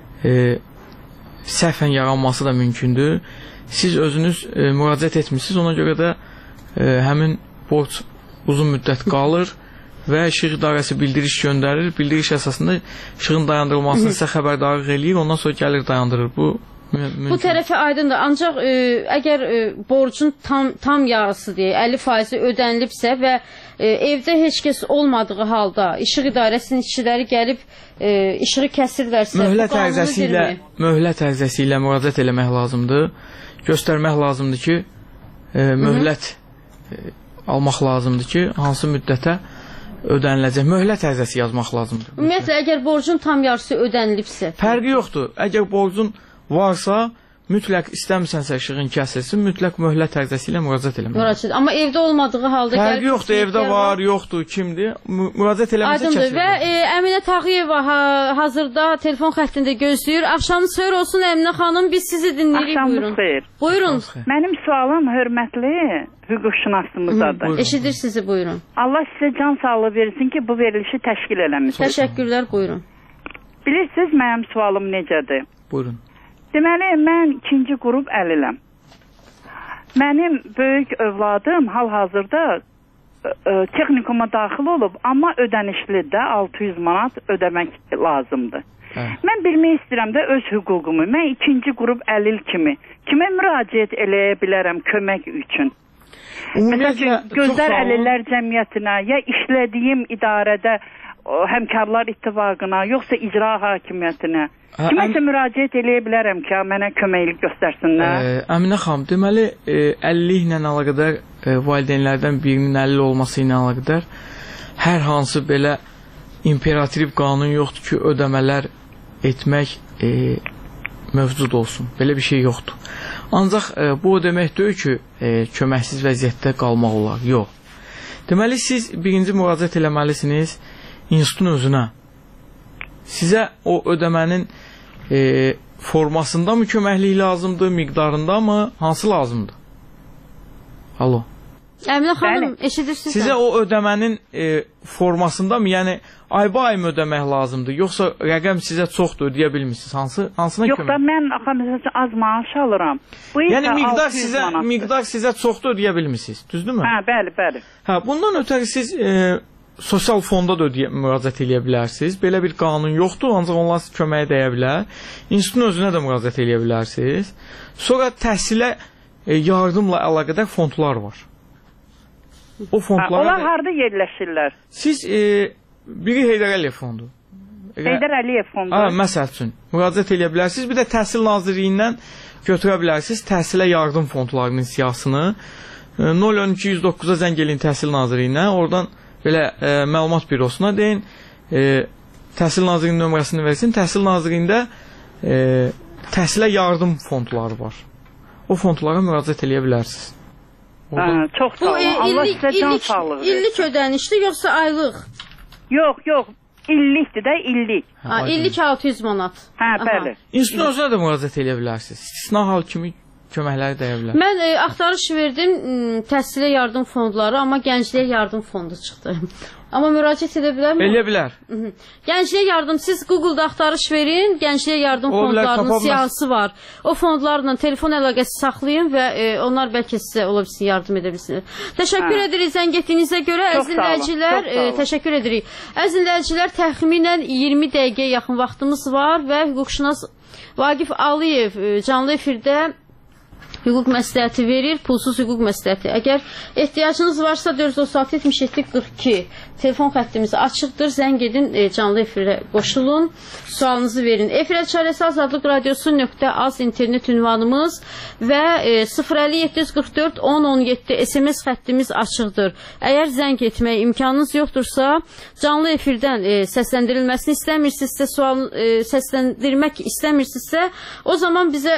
səhvən yaranması da mümkündür. Siz özünüz müraciət etmişsiniz, ona görə də həmin borc uzun müddət qalır və İşıq İdarəsi bildiriş göndərir. Bildiriş əsasında işığın dayandırılmasını sizə xəbərdarlıq eləyir, ondan sonra gəlir dayandırır. Bu tərəfi aydındır. Ancaq əgər borcun tam yarısı deyək, 50% ödənilibsə və evdə heç kəs olmadığı halda İşıq İdarəsinin işçiləri gəlib işığı kəsirlərsə, möhlət ərizəsi ilə müraciət eləmək lazımdır. Göstərmək lazımdır ki, möhlət almaq lazımdır ki, hansı müddətə ödəniləcək. Möhlət ərizəsi yazmaq lazımdır. Ümumiyyətlə, əgər borcun tam yarısı ödənilibsə. Fərqi yoxdur. Əgər borcun varsa, mütləq istəmirsənsə işığın kəsilsin, mütləq möhlət ərizəsi ilə müraciət eləmək. Amma evdə olmadığı halda fərqi yoxdur, evdə var, yoxdur, kimdir? Müraciət eləməsə kəsilir. Və Əminə Tağıyeva hazırda telefon xəttində gözləyir. Axşamınız xeyir olsun Əminə xanım, biz sizi dinləyirik. Axşamınız xeyir. Buyurun. Mənim sualım hörmətli hüquqşünasımızdadır. Eşidir sizi, buyurun. Allah sizə can sağlığı versin ki, bu verilişi təşkil eləmişsiniz. Təşəkkürlər, buyurun. Bilirsiniz, mənim sualım necədir? Buyurun. Deməli, mən 2-ci qrup əliləm. Mənim böyük övladım hal-hazırda texnikuma daxil olub, amma ödənişlidə 600 manat ödəmək lazımdır. Mən bilmək istəyirəm də öz hüququmu. Mən 2-ci qrup əlil kimi kimə müraciət eləyə bilərəm kömək üçün? Məsələn, Gözlər Əlillər Cəmiyyətinə, ya işlədiyim idarədə həmkarlar ittifaqına, yoxsa icra hakimiyyətinə kiməsə müraciət eləyə bilərəm ki, mənə köməklik göstərsinlər. Əminə xanım, deməli 50 ilə əlaqədar valideynlərdən birinin 50 olması ilə əlaqədar hər hansı belə imperativ qanun yoxdur ki, ödəmələr etmək mövcud olsun. Belə bir şey yoxdur. Ancaq bu o demək deyil ki, köməksiz vəziyyətdə qalmaq olar. Yox. Deməli, siz birinci müraciət eləməlisiniz institutun özünə. Sizə o ödəmənin formasında mı köməklik lazımdır, miqdarında mı, hansı lazımdır? Alo. Əminə xanım, eşidirsiniz? Sizə o ödəmənin formasında mı, yəni ayba-ayım ödəmək lazımdır, yoxsa rəqəm sizə çoxdur, ödəyə bilmirsiniz? Hansına kömək? Yox da, mən məsələn az maaş alıram. Yəni miqdar sizə çoxdur, ödəyə bilmirsiniz, düzdürmü? Hə, bəli. Hə, bundan ötəri siz sosial fonda da müraciət edə bilərsiniz. Belə bir qanun yoxdur, ancaq onlar köməyə dəyə bilər. İnstitutun özünə də müraciət edə bilərsiniz. Sonra təhsilə yardımla əlaqədar fondlar var. O fondlara onlar harda yerləşirlər? Siz biri Heydər Əliyev fondu. Heydər Əliyev fondu. Məsəl üçün müraciət edə bilərsiniz. Bir də Təhsil Nazirliyindən götürə bilərsiniz təhsilə yardım fondlarının siyahısını. 01209-a zəng eləyin Təhsil Nazirliyinə. Oradan belə məlumat bürosuna deyin, Təhsil Nazirliyinin nömrəsini versin. Təhsil Nazirliyində təhsilə yardım fondları var. O fondlara müraciət edə bilərsiniz. Çox sağ olun. Allah sizə can sağlığı versin. İllik ödənişdir, yoxsa aylıq? Yox. İllikdir də, illik. İllik 600 manat. Hə, bəli. İnstitutun özünə də müraciət edə bilərsiniz. İstisna hal kimi köməkləri dəyə bilər. Mən axtarış verdim təhsilə yardım fondları, amma gəncliyə yardım fondu çıxdı. Amma müraciət edə bilərmi? Elə bilər. Gəncliyə yardım, siz Google-da axtarış verin, gəncliyə yardım fondlarının siyahısı var. O fondlarla telefon əlaqəsi saxlayın və onlar bəlkə sizə ola bilsin, yardım edə bilsinlər. Təşəkkür edirik zəng etdiyinizə görə. Əziz dinləyicilər, təşəkkür edirik. Əziz dinləyicilər, təxminən 20 dəqiqəyə yaxın vaxtımız var və hüquqşünas Vaqif Aliyev canlı efirdə hüquq məsləhəti verir, pulsuz hüquq məsləhəti. Əgər ehtiyacınız varsa 436-77-42 telefon xəttimiz açıqdır. Zəng edin, canlı efirə qoşulun, sualınızı verin. Efirə çarəsi Azadlıq Radiosu.az internet ünvanımız və 05744-1017 SMS xəttimiz açıqdır. Əgər zəng etməyə imkanınız yoxdursa, canlı efirdən səsləndirilməsini istəmirsinizsə, sual səsləndirmək istəmirsinizsə, o zaman bizə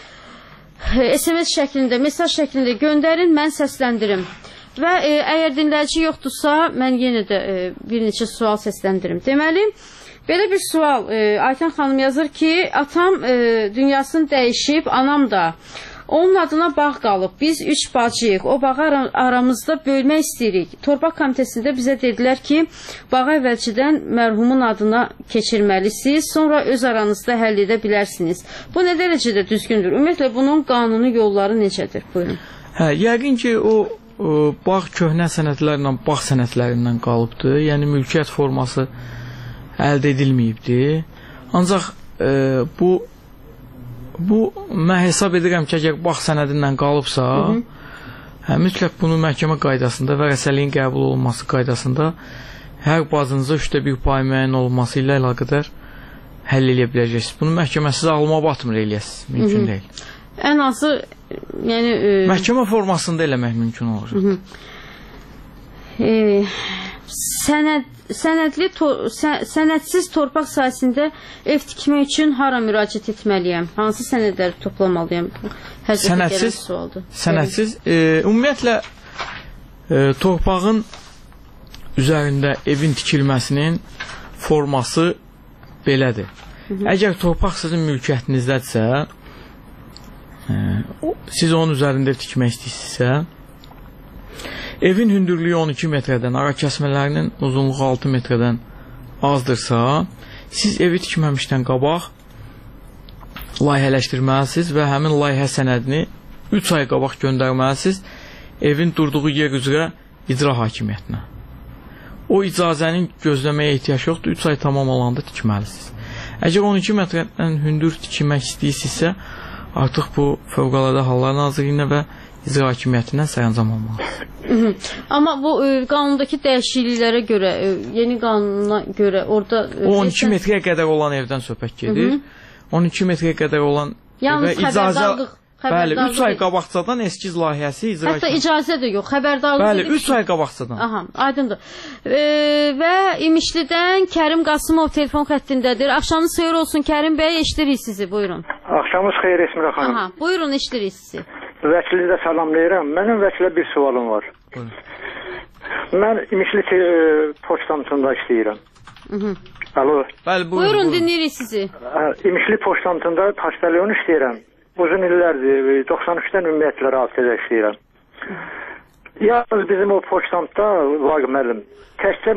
SMS şəklində, mesaj şəklində göndərin, mən səsləndirim. Və əgər dinləyici yoxdursa, mən yenə də bir neçə sual səsləndirim. Deməli, belə bir sual, Aytan xanım yazır ki, atam dünyasını dəyişib, anam da. Onun adına bağ qalıb, biz 3 bacıyıq, o bağı aramızda bölmək istəyirik. Torpaq komitəsində bizə dedilər ki, bağı əvvəlcədən mərhumun adına keçirməlisiniz, sonra öz aranızda həll edə bilərsiniz. Bu nə dərəcədə düzgündür? Ümumiyyətlə, bunun qanuni yolları necədir? Buyurun. Yəqin ki, o bağ köhnə sənədlərlə, bağ sənədlərindən qalıbdır. Yəni, mülkiyyət forması əldə edilməyibdir. Ancaq bu mən hesab edirəm ki, əgər bağ sənədindən qalıbsa, mütləq bunu məhkəmə qaydasında və vərəsəliyin qəbul olunması qaydasında hər bacınıza 1/3 pay müəyyən olunması ilə əlaqədar həll edə biləcəksiniz. Bunu məhkəmə sizə alma batmır eləyəsiniz. Mümkün deyil. Ən azı, yəni... Məhkəmə formasında eləmək mümkün olacaq. Sənədsiz torpaq sahəsində ev tikmək üçün hara müraciət etməliyəm? Hansı sənədləri toplamalıyam? Sənədsiz, ümumiyyətlə torpağın üzərində evin tikilməsinin forması belədir. Əgər torpaq sizin mülkiyyətinizdədirsə, siz onun üzərində ev tikmək istəyirsinizsə, evin hündürlüyü 12 metrədən, ara kəsmələrinin uzunluğu 6 metrədən azdırsa, siz evi tikməmişdən qabaq layihələşdirməlisiniz və həmin layihə sənədini 3 ay qabaq göndərməlisiniz evin durduğu yer üzrə icra hakimiyyətinə. O icazənin gözləməyə ehtiyac yoxdur, 3 ay tamam olanda tikməlisiniz. Əgər 12 metrədən hündür tikmək istəyirsinizsə, artıq bu Fövqəladə Hallar Nazirliyinə və İcra Hakimiyyətindən sərəncam almalıdır. Amma bu qanundakı dəyişikliklərə görə, yeni qanuna görə orada... O 12 metrə qədər olan evdən söhbət gedir. 12 metrə qədər olan yalnız xəbərdarlıq. Bəli, 3 ay qabaqcadan eskiz layihəsi icra... Hətta icazə də yox, xəbərdarlıq... Bəli, 3 ay qabaqcadan. Aha, aydındır. Və İmişlidən Kərim Qasımov telefon xəttindədir. Axşamınız xeyir olsun Kərim bəy, eşidirik sizi, buyurun. Axşamınız xeyir Esmirə xanım. Aha, buyurun, eşidirik sizi. Vəkili də salamlayıram. Mənim vəkilə bir sualım var. Buyurun. Mən İmişli poçtantında işləyirəm. Alo. Bəli, buyurun, dinləyirik sizi. İmişli poçtantında poçtalyon işləyirəm. Uzun illərdir, 93-dən ümumiyyətlə rabitədə işləyirəm. Yalnız bizim o poçtantda var müəllim, təkcə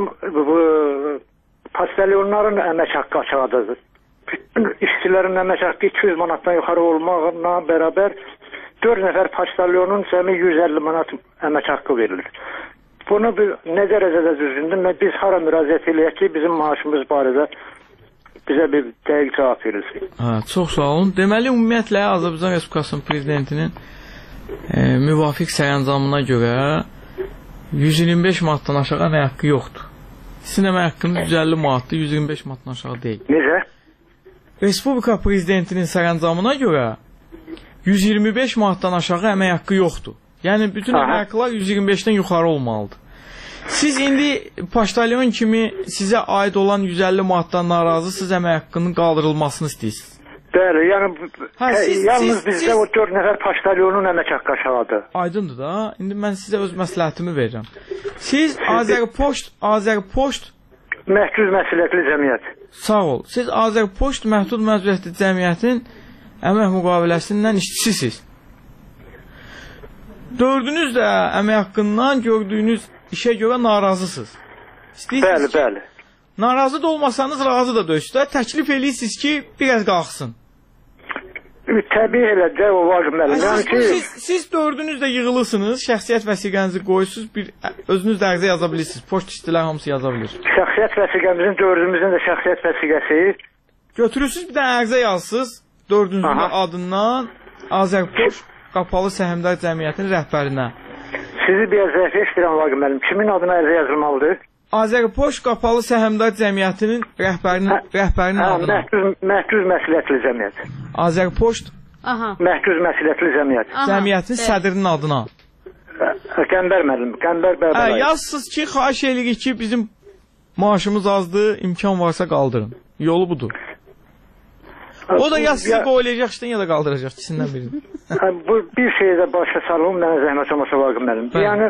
poçtalyonların əmək haqqı aşağıdadır. Bütün işçilərin əmək haqqı 200 manatdan yuxarı olmaqla bərabər 4 nəfər poçtalyonun cəmi 150 manat əmək haqqı verilir. Bunu nə dərəcədə düzgündür? Biz hara müraciət eləyək ki, bizim maaşımız barədə bizə bir dəqiq cavab verilsin. Çox sağ olun. Deməli, ümumiyyətlə Azərbaycan Respublikasının prezidentinin müvafiq sərəncamına görə 125 manatdan aşağı əmək haqqı yoxdur. Sizin əmək haqqınız 150 manatdır, 125 manatdan aşağı deyil. Necə? Respublika prezidentinin sərəncamına görə 125 manatdan aşağı əmək haqqı yoxdur. Yəni, bütün əmək haqqılar 125-dən yuxarı olmalıdır. Siz indi poçtalyon kimi sizə aid olan 150 manatdan narazısınız, əmək haqqının qaldırılmasını istəyirsiniz. Bəli, yəni yalnız bizdə o 4 nəfər poçtalyonun əmək haqqı aşağıdır. Aydındır da. İndi mən sizə öz məsləhətimi verirəm. Siz Azərpoçt Məhdud Məsuliyyətli Cəmiyyət. Sağ ol. Siz Azərpoçt Məhdud Məsuliyyətli Cəmiyyətin əmək müqaviləsindən işçisiniz. Dördünüz də əmək haqqından gördüyünüz işə görə narazısınız. Bəli, bəli. Narazı da olmasanız razı da döysüzlər. Təklif eləyirsiniz ki, biraz qalxsın. Təbii elə də o var müəllim. Siz dördünüz də yığılırsınız, şəxsiyyət vəsiqənizi qoyursunuz, özünüz də ərizə yaza bilirsiniz. Poçt işçilər hamısı yaza bilir. Şəxsiyyət vəsiqəmizin dördümüzün də şəxsiyyət vəsiqəsi. Götürürsünüz bir dənə ərizə yazsınız, dördünüzün adından Azərpoçt Qapalı Səhmdar Cəmiyyətinin rəhbərinə. Sizi bir zəif eşdirəm Vaqif müəllim. Kimin adına ərizə yazılmalıdır? Azərpoçt Qapalı Səhmdar Cəmiyyətinin rəhbərinin adına. Məhdud Məsuliyyətli Cəmiyyət. Azərpoçt Məhdud Məsuliyyətli Cəmiyyət. Cəmiyyətin sədrinin adına. Qəmbər müəllim, Qəmbər Bərbər. Yazsınız ki, xahiş edirik ki, bizim maaşımız azdır, imkan varsa qaldırın. Yolu budur. O da ya sizi qoyulacaq işdən, ya da qaldıracaq ikisindən birini. Bu bir şeyə də başa salım, mənə zəhmət olmasa Vaqif müəllim. Yəni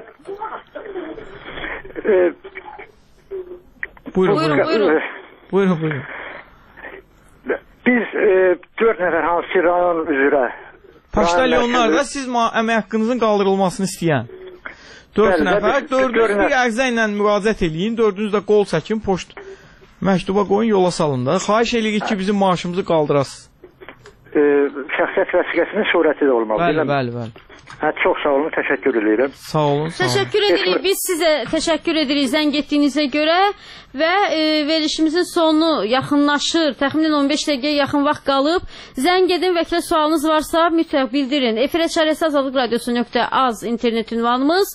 Buyurun. Biz 4 nəfər hansı rayon üzrə poçtalyonlar da siz əmək haqqınızın qaldırılmasını istəyən 4 nəfər, dördünüz bir ərizə ilə müraciət eləyin, dördünüz də qol çəkin, poçt məktuba qoyun, yola salın da. Xahiş eləyirik ki, bizim maaşımızı qaldırasınız. Şəxsiyyət vəsiqəsinin surəti də olmalı. Bəli. Çox sağ olun, təşəkkür edirəm. Sağ olun. Təşəkkür edirik. Biz sizə təşəkkür edirik zəng etdiyinizə görə və verilişimizin sonu yaxınlaşır. Təxminən 15 dəqiqəyə yaxın vaxt qalıb. Zəng edin, vəkilə sualınız varsa mütləq bildirin. Efirə çarəsi Azadlıq Radiosu.az internet ünvanımız.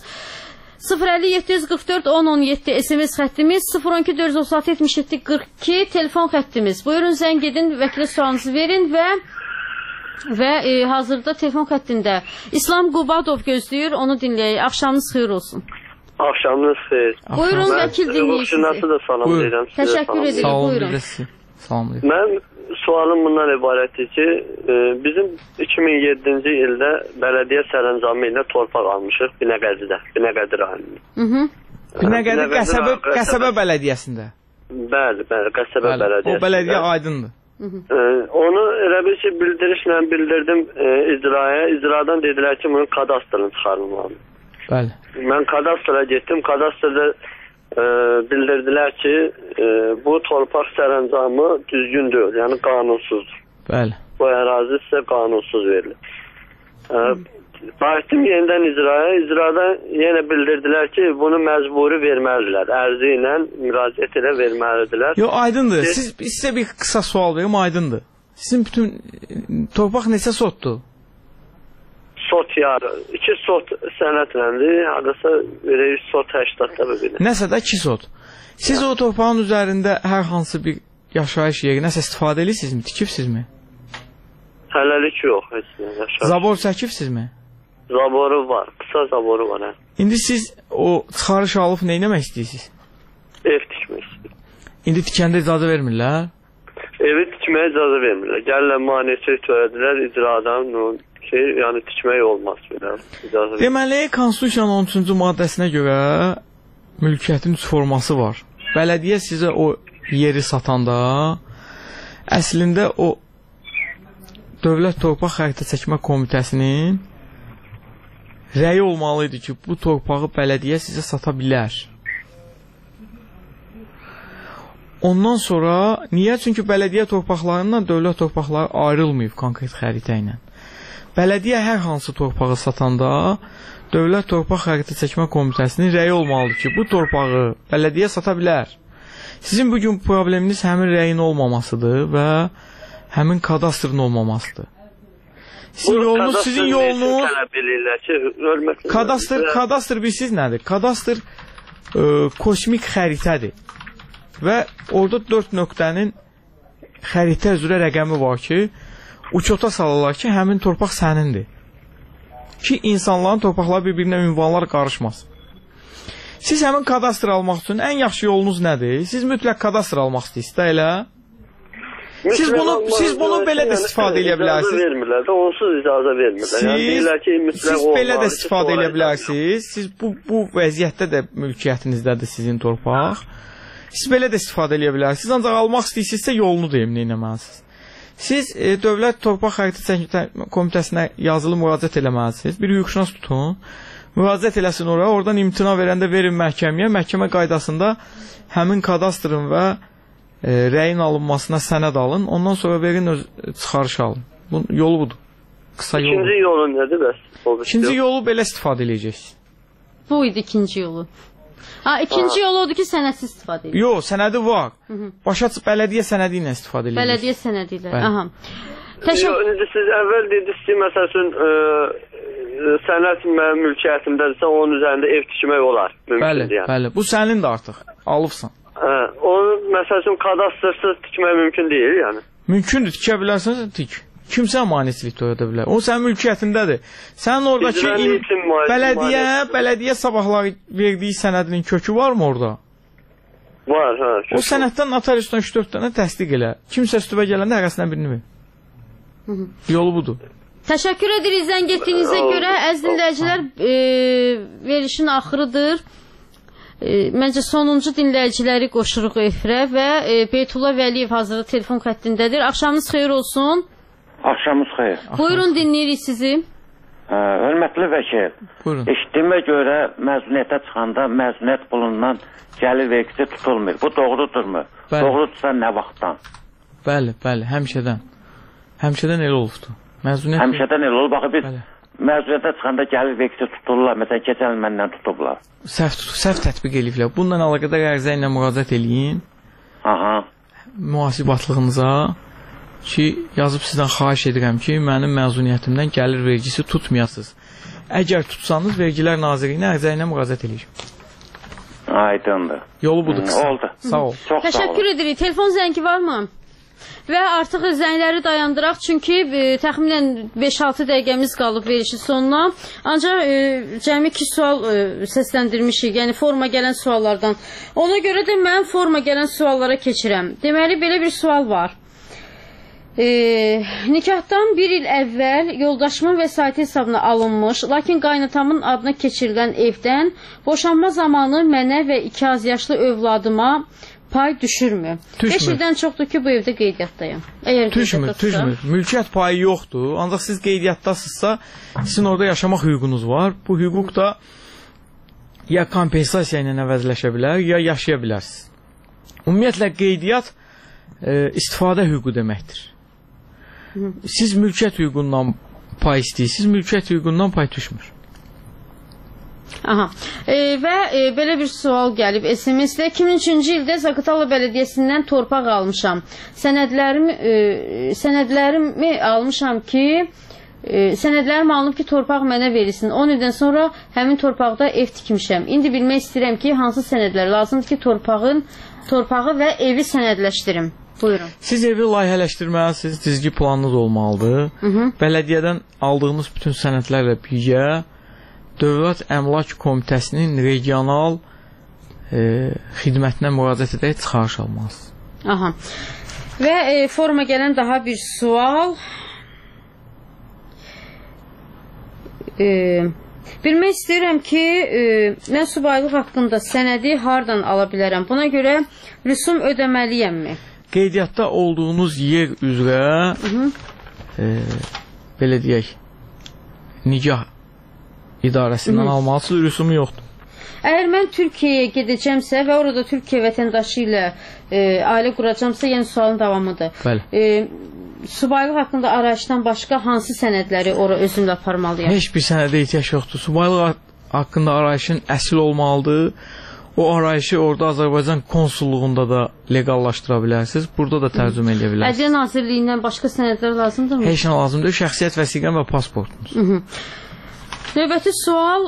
050-744-1017 SMS xəttimiz, 012-436-77-42 telefon xəttimiz. Buyurun, zəng edin, vəkilə sualınızı verin və hazırda telefon xəttində İslam Qubadov gözləyir, onu dinləyək. Axşamınız xeyir olsun. Axşamınız xeyir. Buyurun, vəkil dinləyik sizi. Da salamlayıram. Təşəkkür edirik, buyurun. Mən sualım bundan ibarətdir ki, bizim 2007-ci ildə bələdiyyə sərəncamı ilə torpaq almışıq Binəqədi rayonunda. Binəqədi qəsəbə bələdiyyəsində. Bəli, qəsəbə bələdiyyəsində. O bələdiyyə aydındır. Onu elə bir ki, bildirişlə bildirdim icraya. İcradan dedilər ki, bunun kadastrını çıxarılmalıdır. Bəli. Mən kadastra getdim. Kadastrda bildirdilər ki, bu torpaq sərəncamı düzgün deyil, yəni qanunsuzdur. Bəli. Bu ərazi sizə qanunsuz verilir. Qayıtdım yenidən icraya. İcrada yenə bildirdilər ki, bunu məcburi verməlidirlər. Ərzi ilə müraciət ilə verməlidirlər. Yox, aydındır. Sizə bir qısa sual verim, aydındır. Sizin bütün torpaq neçə sotdur? Sot yarı. 2 sot sənədləndir. Hadasa verək sot 80-da bir. Nəsə də 2 sot. Siz o torpağın üzərində hər hansı bir yaşayış yeri nəsə istifadə edirsinizmi? Tikibsizmi? Hələlik yox. Zabor çəkibsizmi? Zaboru var. Qısa zaboru var. Hə. İndi siz o çıxarış alıb nə etmək istəyirsiniz? Ev tikmək istəyir. İndi tikəndə icazə vermirlər? Evi tikməyə icazə vermirlər. Gəlirlər maneçilik törədilər icradan ki, yəni tikmək olmaz. Deməli, Konstitusiyanın 13-cü maddəsinə görə mülkiyyətin 3 forması var. Bələdiyyə sizə o yeri satanda əslində o Dövlət Torpaq Xəritə Çəkmə Komitəsinin rəyi olmalı idi ki, bu torpağı bələdiyyə sizə sata bilər. Ondan sonra, niyə? Çünki bələdiyyə torpaqlarından dövlət torpaqları ayrılmayıb konkret xəritə ilə. Bələdiyyə hər hansı torpağı satanda Dövlət Torpaq Xəritə Çəkmə Komitəsinin rəyi olmalıdır ki, bu torpağı bələdiyyə sata bilər. Sizin bugün probleminiz həmin rəyin olmamasıdır və həmin kadastrın olmamasıdır. Sizin yolunuz kadastr bilirsiniz nədir? Kadastr kosmik xəritədir. Və orada 4 nöqtənin xəritə üzrə rəqəmi var ki, uçota salırlar ki, həmin torpaq sənindir. Ki, insanların torpaqları bir-birinə ünvanlar qarışmasın. Siz həmin kadastr almaq üçün ən yaxşı yolunuz nədir? Siz mütləq kadastr almaq istəyirsiniz, elə? Siz bunu belə də istifadə edə bilərsiniz. Vermirlər də, onsuz icazə vermirlər. Siz belə də istifadə edə bilərsiniz. Siz bu vəziyyətdə də mülkiyyətinizdədir sizin torpaq. Siz belə də istifadə edə bilərsiniz. Ancaq almaq istəyirsinizsə yolunu deyim, nə etməlisiniz. Siz Dövlət Torpaq Xəritə Çəkmə Komitəsinə yazılı müraciət eləməlisiniz. Bir hüquqşünas tutun. Müraciət eləsin oraya. Oradan imtina verəndə verin məhkəməyə. Məhkəmə qaydasında həmin kadastrın və rəyin alınmasına sənəd alın. Ondan sonra verin öz çıxarış alın. Bunun yolu budur. Qısa yolu. İkinci yolu nədir bəs? İkinci yolu belə istifadə edəcəksiniz. Bu idi ikinci yolu. İkinci yolu odur ki, sənədsiz istifadə edir. Yox, sənədi var. Başa bələdiyyə sənədi ilə istifadə edilir. Bələdiyyə sənədi ilə. İndi siz əvvəl dediniz ki, məsəl üçün sənəd mənim mülkiyyətimdədirsə, onun üzərində ev tikmək olar. Bəli. Bu sənin də artıq. Alıbsan. Onu məsəl üçün kadastrsız tikmək mümkün deyil, yəni. Mümkündür, tikə bilərsən, tik. Kimsə maneçilik törədə bilər. O sənin mülkiyyətindədir. Sənin oradakı bələdiyyə sabahları verdiyi sənədinin kökü varmı orada? Var, hə. O sənəddən notariusdan 3-4 dənə təsdiq elə. Kimsə üstübə gələndə hərəsindən birini ver. Yolu budur. Təşəkkür edirik zəng etdiyinizə görə. Əziz dinləyicilər, verilişin axırıdır. Məncə sonuncu dinləyiciləri qoşuruq efirə və Beytullah Vəliyev hazırda telefon xəttindədir. Axşamınız xeyir olsun. Axşamınız xeyir. Buyurun, dinləyirik sizi. Hörmətli vəkil, eşitdiyimə görə məzuniyyətə çıxanda məzuniyyət pulundan gəlir vergisi tutulmur. Bu doğrudurmu? Doğrudursa nə vaxtdan? Bəli, həmişədən. Həmişədən elə olubdur. Həmişədən elə olub. Baxı biz məzuniyyətə çıxanda gəlir vergisi tutulurlar. Məsələn, keçən il məndən tutublar. Səhv tətbiq ediblər. Bununla əlaqədar ərizə ilə müraciət eləyin. Mühasibatlığınıza ki, yazıb sizdən xahiş edirəm ki, mənim məzuniyyətimdən gəlir vergisi tutmayasınız. Əgər tutsanız, Vergilər Nazirliyinə ərizə ilə müraciət eləyin. Aydındır. Yolu budur qısa. Oldu. Sağ ol. Təşəkkür edirik. Telefon zəngi varmı? Və artıq zəngləri dayandıraq, çünki təxminən 5-6 dəqiqəmiz qalıb verilişin sonuna. Ancaq cəmi 2 sual səsləndirmişik, yəni forma gələn suallardan. Ona görə də mən forma gələn suallara keçirəm. Deməli, belə bir sual var. Nikahdan bir il əvvəl yoldaşımın vəsaiti hesabına alınmış, lakin qaynatamın adına keçirilən evdən boşanma zamanı mənə və 2 az yaşlı övladıma pay düşürmü? 5 ildən çoxdur ki, bu evdə qeydiyyatdayım. Düşmür. Mülkiyyət payı yoxdur. Ancaq siz qeydiyyatdasınızsa, sizin orada yaşamaq hüququnuz var. Bu hüquq da ya kompensasiya ilə əvəzləşə bilər, ya yaşaya bilərsiniz. Ümumiyyətlə, qeydiyyat istifadə hüququ deməkdir. Siz mülkiyyət hüququndan pay istəyirsiniz, mülkiyyət hüququndan pay düşmür. Aha. Və belə bir sual gəlib SMS-də. 2003-cü ildə Zaqatala Bələdiyyəsindən torpaq almışam. Sənədlərimi almışam ki, sənədlərim alınıb ki, torpaq mənə verilsin. 10 ildən sonra həmin torpaqda ev tikmişəm. İndi bilmək istəyirəm ki, hansı sənədlər lazımdır ki, torpağı və evi sənədləşdirim. Buyurun. Siz evi layihələşdirməlisiniz, cizgi planınız olmalıdır. Bələdiyyədən aldığınız bütün sənədlərlə birgə Dövlət Əmlak Komitəsinin regional xidmətinə müraciət edərək çıxarış almalısınız. Aha. Və foruma gələn daha bir sual. Bilmək istəyirəm ki, mən subaylıq haqqında sənədi hardan ala bilərəm? Buna görə rüsum ödəməliyəmmi? Qeydiyyatda olduğunuz yer üzrə belə deyək, Nigah idarəsindən almalısınız, rüsumu yoxdur. Əgər mən Türkiyəyə gedəcəmsə və orada Türkiyə vətəndaşı ilə ailə quracamsa, yəni sualın davamıdır. Bəli. Subaylıq haqqında arayışdan başqa hansı sənədləri ora özümlə aparmalıyam? Heç bir sənədə ehtiyac yoxdur. Subaylıq haqqında arayışın əsl olmalıdır. O arayışı orada Azərbaycan konsulluğunda da legallaşdıra bilərsiniz. Burada da tərcümə edə bilərsiniz. Ədliyyə Nazirliyindən başqa sənədlər lazımdır mı? Heç nə lazımdır. Şəxsiyyət vəsiqən və pasportunuz. Növbəti sual.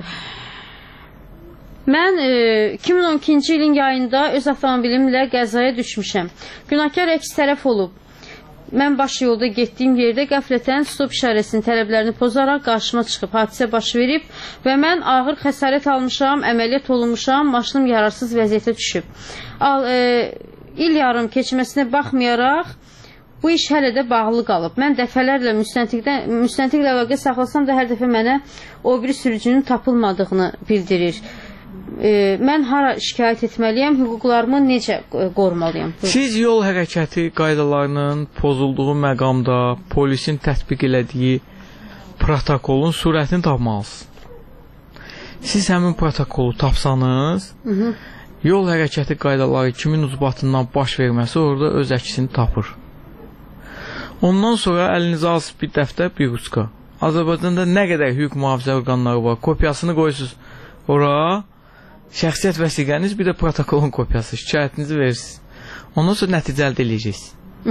Mən 2012-ci ilin yayında öz avtomobilimlə qəzaya düşmüşəm. Günahkar əks tərəf olub. Mən baş yolda getdiyim yerdə qəflətən stop işarəsinin tələblərini pozaraq qarşıma çıxıb. Hadisə baş verib və mən ağır xəsarət almışam, əməliyyat olunmuşam, maşınım yararsız vəziyyətə düşüb. İl yarım keçməsinə baxmayaraq bu iş hələ də bağlı qalıb. Mən dəfələrlə müstəntiqlə əlaqə saxlasam da hər dəfə mənə o bir sürücünün tapılmadığını bildirir. Mən hara şikayət etməliyəm, hüquqlarımı necə qorumalıyam? Siz yol hərəkəti qaydalarının pozulduğu məqamda polisin tətbiq elədiyi protokolun surətini tapmalısınız. Siz həmin protokolu tapsanız, yol hərəkəti qaydaları kimin ucbatından baş verməsi orada öz əksini tapır. Ondan sonra əlinizə alsız bir dəftər, bir ruçka. Azərbaycanda nə qədər hüquq mühafizə orqanları var, kopyasını qoyursunuz ora. Şəxsiyyət vəsiqəniz, bir də protokolun kopyası, şikayətinizi verirsiniz. Ondan sonra nəticə əldə edəcəksiniz.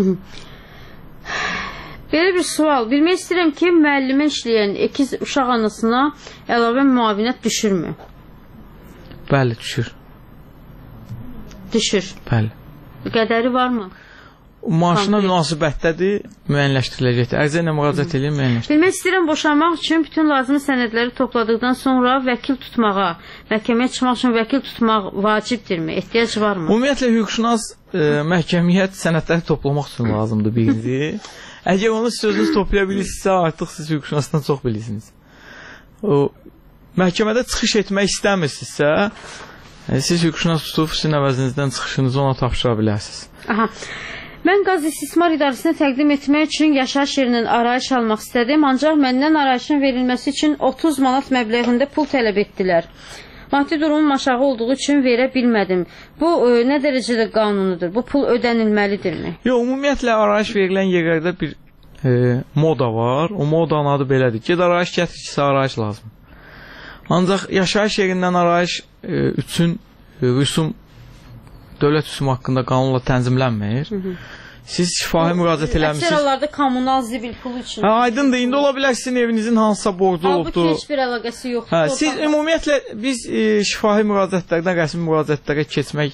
Belə bir sual. Bilmək istəyirəm ki, müəllimə işləyən əkiz uşaq anasına əlavə müavinət düşürmü? Bəli, düşür. Düşür? Bəli. Qədəri varmı? Maaşına münasibətdədir, müəyyənləşdiriləcəkdir. Ərizə ilə müraciət edin, müəyyənləşdiriləcəkdir. Bilmək istəyirəm, boşanmaq üçün bütün lazımi sənədləri topladıqdan sonra vəkil tutmağa, məhkəməyə çıxmaq üçün vəkil tutmaq vacibdirmi? Ehtiyac varmı? Ümumiyyətlə, hüquqşünas məhkəmiyyət sənədləri toplamaq üçün lazımdır birinci. Əgər onu sözünüz toplaya bilirsinizsə, artıq siz hüquqşünasdan çox bilirsiniz. Məhkəmədə çıxış etmək istəmirsinizsə, siz hüquqşünas tutub sizin əvəzinizdən çıxışınızı ona tapşıra bilərsiniz. Aha. Mən qaz istismar idarəsinə təqdim etmək üçün yaşayış yerinin arayış almaq istədim, ancaq məndən arayışın verilməsi üçün 30 manat məbləğində pul tələb etdilər. Maddi durumum aşağı olduğu üçün verə bilmədim. Bu nə dərəcədə qanunudur? Bu pul ödənilməlidirmi? Yox, ümumiyyətlə arayış verilən yerlərdə bir moda var. O modanın adı belədir. Ged arayış gətiricisi arayış lazım. Ancaq yaşayış yerindən arayış üçün rüsum dövlət rüsumu haqqında qanunla tənzimlənmir. Siz şifahi müraciət eləmişsiniz. Əksər hallarda kommunal zibil pulu üçün. Aydındır, indi ola bilər sizin evinizin hansısa borcu olubdur. Halbuki heç bir əlaqəsi yoxdur. Siz ümumiyyətlə biz şifahi müraciətlərdən rəsmi müraciətlərə keçmək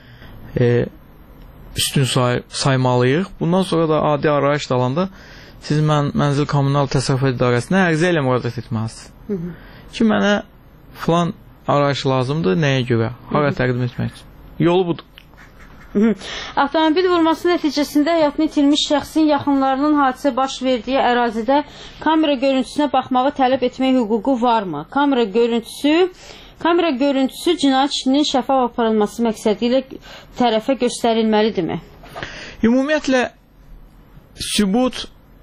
üstün saymalıyıq. Bundan sonra da adi arayış dalanda siz Mənzil Kommunal Təsərrüfat İdarəsinə ərizə ilə müraciət etməlisiniz. Ki mənə filan arayış lazımdır, nəyə görə? Hara təqdim etmək üçün? Yolu budur. Avtomobil vurması nəticəsində həyatını itirmiş şəxsin yaxınlarının hadisə baş verdiyi ərazidə kamera görüntüsünə baxmağı tələb etmək hüququ varmı? Kamera görüntüsü cinayət işinin şəffaf aparılması məqsədi ilə tərəfə göstərilməlidirmi? Ümumiyyətlə sübut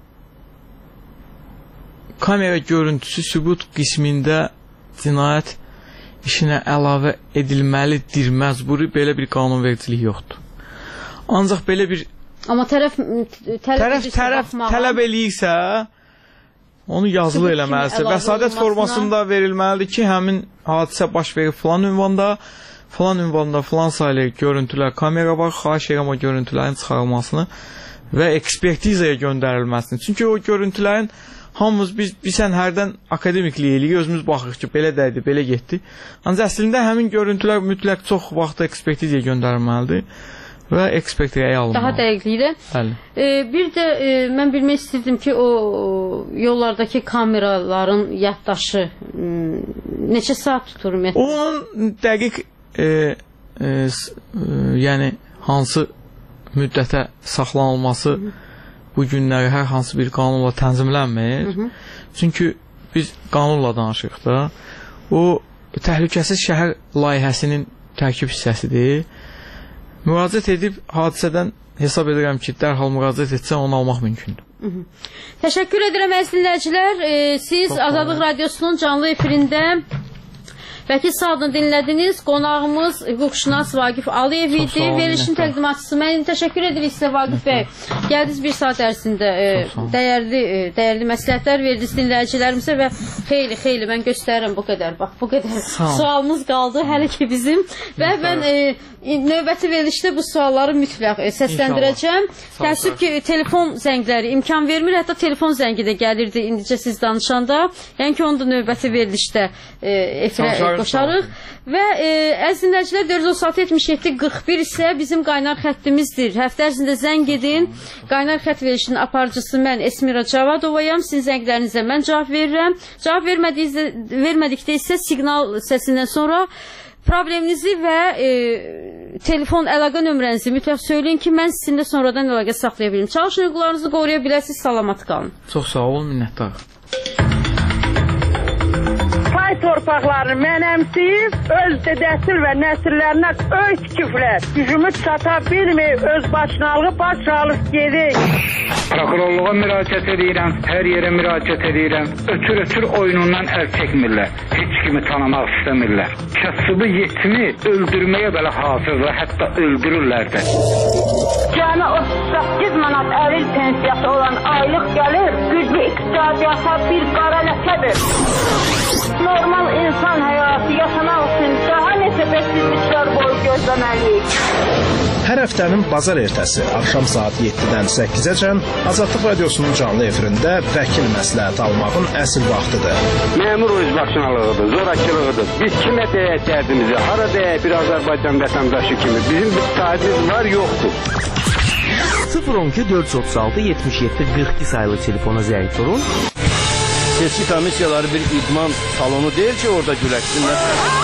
kamera görüntüsü sübut qismində cinayət işinə əlavə edilməlidir, məcburi belə bir qanunvericilik yoxdur. Ancaq belə bir amma tərəf tələb eləyirsə, onu yazılı eləməlidir. Vəsadət formasında verilməlidir ki, həmin hadisə baş verir filan ünvanda, filan sayılı görüntülər, kamera var, xahiş edirəm o görüntülərin çıxarılmasını və ekspertizaya göndərilməsini. Çünki o görüntülərin hamımız bizən hərdən akademikliyi eləyirik, özümüz baxırıq ki, belə dəydi, belə getdi. Ancaq əslində həmin görüntülər mütləq çox vaxt ekspertizaya göndərilməlidir və ekspertiyaya alınmalı. Daha dəqiqliklə. Bəli. Bir də mən bilmək istirdim ki, o yollardakı kameraların yaddaşı neçə saat tutur ümumiyyətlə? Onun dəqiq yəni hansı müddətə saxlanılması bu günləri hər hansı bir qanunla tənzimlənmir. Çünki biz qanunla danışırıq da. O təhlükəsiz şəhər layihəsinin tərkib hissəsidir. Müraciət edib hadisədən hesab edirəm ki, dərhal müraciət etsə onu almaq mümkündür. Təşəkkür edirəm əziz dinləyicilər. Siz Azadlıq Radiosunun canlı efirində Vəkil Sadını dinlədiniz. Qonağımız hüquqşünas Vaqif Aliyev idi. Verilişin təqdimatçısı. Mən təşəkkür edirik sizə Vaqif bəy. Gəldiniz bir saat ərzində dəyərli məsləhətlər verdiniz dinləyicilərimizə və xeyli mən göstərirəm bu qədər. Bax, bu qədər sualımız qaldı hələ ki bizim və mən növbəti verilişdə bu sualları mütləq səsləndirəcəm. Təəssüf ki, telefon zəngləri imkan vermir. Hətta telefon zəngi də gəlirdi indicə siz danışanda. Yəni ki, onu da növbəti verilişdə efirə qoşarıq. Və əziz dinləyicilər 436-77-41 isə bizim qaynar xəttimizdir. Həftə ərzində zəng edin. Qaynar xətt verilişinin aparıcısı mən Esmira Cavadovayam. Sizin zənglərinizə mən cavab verirəm. Cavab vermədikdə isə siqnal səsindən sonra probleminizi və telefon əlaqə nömrənizi mütləq söyləyin ki, mən sizinlə sonradan əlaqə saxlaya bilim. Çalışın, hüquqlarınızı qoruya biləsiniz, salamat qalın. Çox sağ olun, minnətdar. Pay torpaqlarını mənəmsiyib, öz dədəsil və nəsillərinə öy tikiblər. Gücümü çata bilməyib, öz başınalığı baş alıb gedik. Prokurorluğa müraciət edirəm, hər yerə müraciət edirəm. Ötür oyunundan əl çəkmirlər. Heç kimi tanımaq istəmirlər. Kasıbı yetimi öldürməyə belə hazırlar, hətta öldürürlər də. Cəmi 38 manat əril pensiyası olan aylıq gəlir, güclü iqtisadiyyata bir qara ləkədir. Normal insan həyatı yaşamaq üçün daha neçə bəksizliklər boyu gözləməliyik. Hər həftənin bazar ertəsi axşam saat 7-dən 8-əcən Azadlıq Radiosunun canlı efirində vəkil məsləhət almağın əsl vaxtıdır. Məmur özbaşınalığıdır, zorakılığıdır. Biz kimə deyək dərdimizi, hara deyək bir Azərbaycan vətəndaşı kimi. Bizim bir sahibimiz var, yoxdur. 012 436 77 42 sayılı telefona zəng vurun. Seçki komissiyaları bir idman salonu deyil ki, orada güləşsinlər.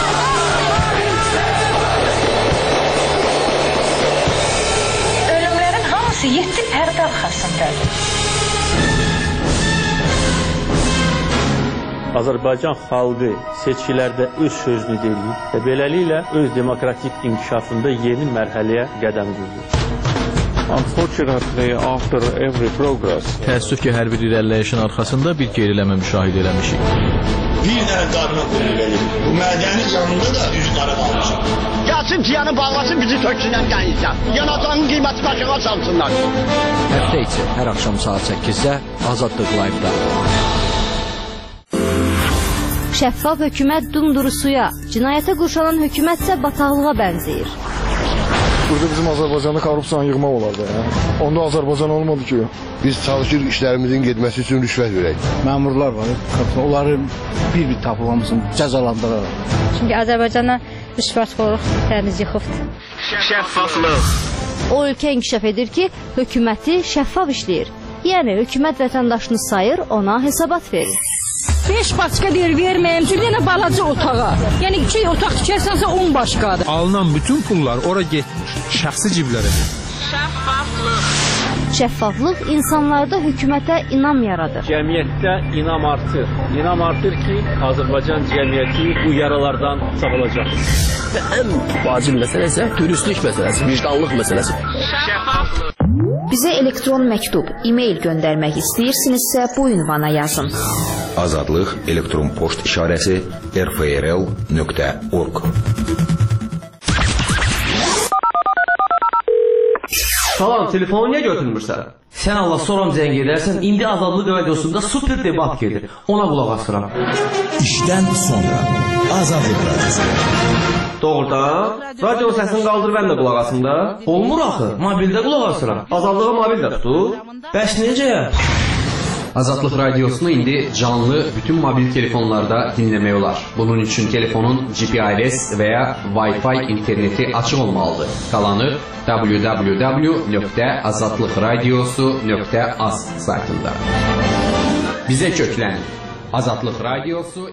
Ölümlərin hamısı 7 pərdə arxasındadır. Azərbaycan xalqı seçkilərdə öz sözünü deyir və beləliklə öz demokratik inkişafında yeni mərhələyə qədəm qoyur. Unfortunately, after every progress, təəssüf ki, hər bir irəliləyişin arxasında bir geriləmə müşahidə eləmişik. Bir dənə qadına qulluq bu mədəni canında da üzü qara qalmışıq. Gəlsin tiyanı bağlasın, bizi töksünlər qənizdən. Yanacağın qiyməti başına çalsınlar. Həftə içi hər axşam saat 8-də Azadlıq Live-da. Şəffaf hökumət dumduru suya, cinayətə qurşanan hökumət isə bataqlığa bənzəyir. Burada bizim Azərbaycanı korrupsiyanı yığmaq olardı. Onda Azərbaycan olmadı ki. Biz çalışır işlərimizin getməsi üçün rüşvət verək. Məmurlar var, onları bir tapılmasın, cəzalandıraraq. Çünki Azərbaycana rüşvətxorluq təmiz yıxıbdır. Şəffaflıq. O ölkə inkişaf edir ki, hökuməti şəffaf işləyir. Yəni hökumət vətəndaşını sayır, ona hesabat verir. 5 başqa deyir verməyəm, çünki yenə balaca otağa. Yəni 2 otaq tikərsənsə 10 başqadır. Alınan bütün pullar ora getmiş, şəxsi ciblərə. Şəffaflıq. Şəffaflıq insanlarda hökumətə inam yaradır. Cəmiyyətdə inam artır. İnam artır ki, Azərbaycan cəmiyyəti bu yaralardan sağolacaq. Və ən vacib məsələ isə dürüstlük məsələsi, vicdanlıq məsələsi. Şəffaflıq. Bizə elektron məktub, e-mail göndərmək istəyirsinizsə bu ünvana yazın. Azadlıq elektron poçt işarəsi rfrl.org. Salam, telefonu niyə götürmürsən? Sən Allah soram zəng edərsən, indi Azadlıq Radiosunda super debat gedir. Ona qulaq asıram. İşdən sonra Azadlıq Radiosu. Doğrudan, radio səsini qaldır, mən də qulaq asım da. Olmur axı, mobildə qulaq asıram. Azadlığa mobildə tutur. Bəs necə? Azadlıq Radiosunu indi canlı bütün mobil telefonlarda dinləmək olar. Bunun üçün telefonun GPRS və ya Wi-Fi interneti açıq olmalıdır. Qalanı www.azadlıqradiosu.az saytında. Bizə köklənin. Azadlıq Radiosu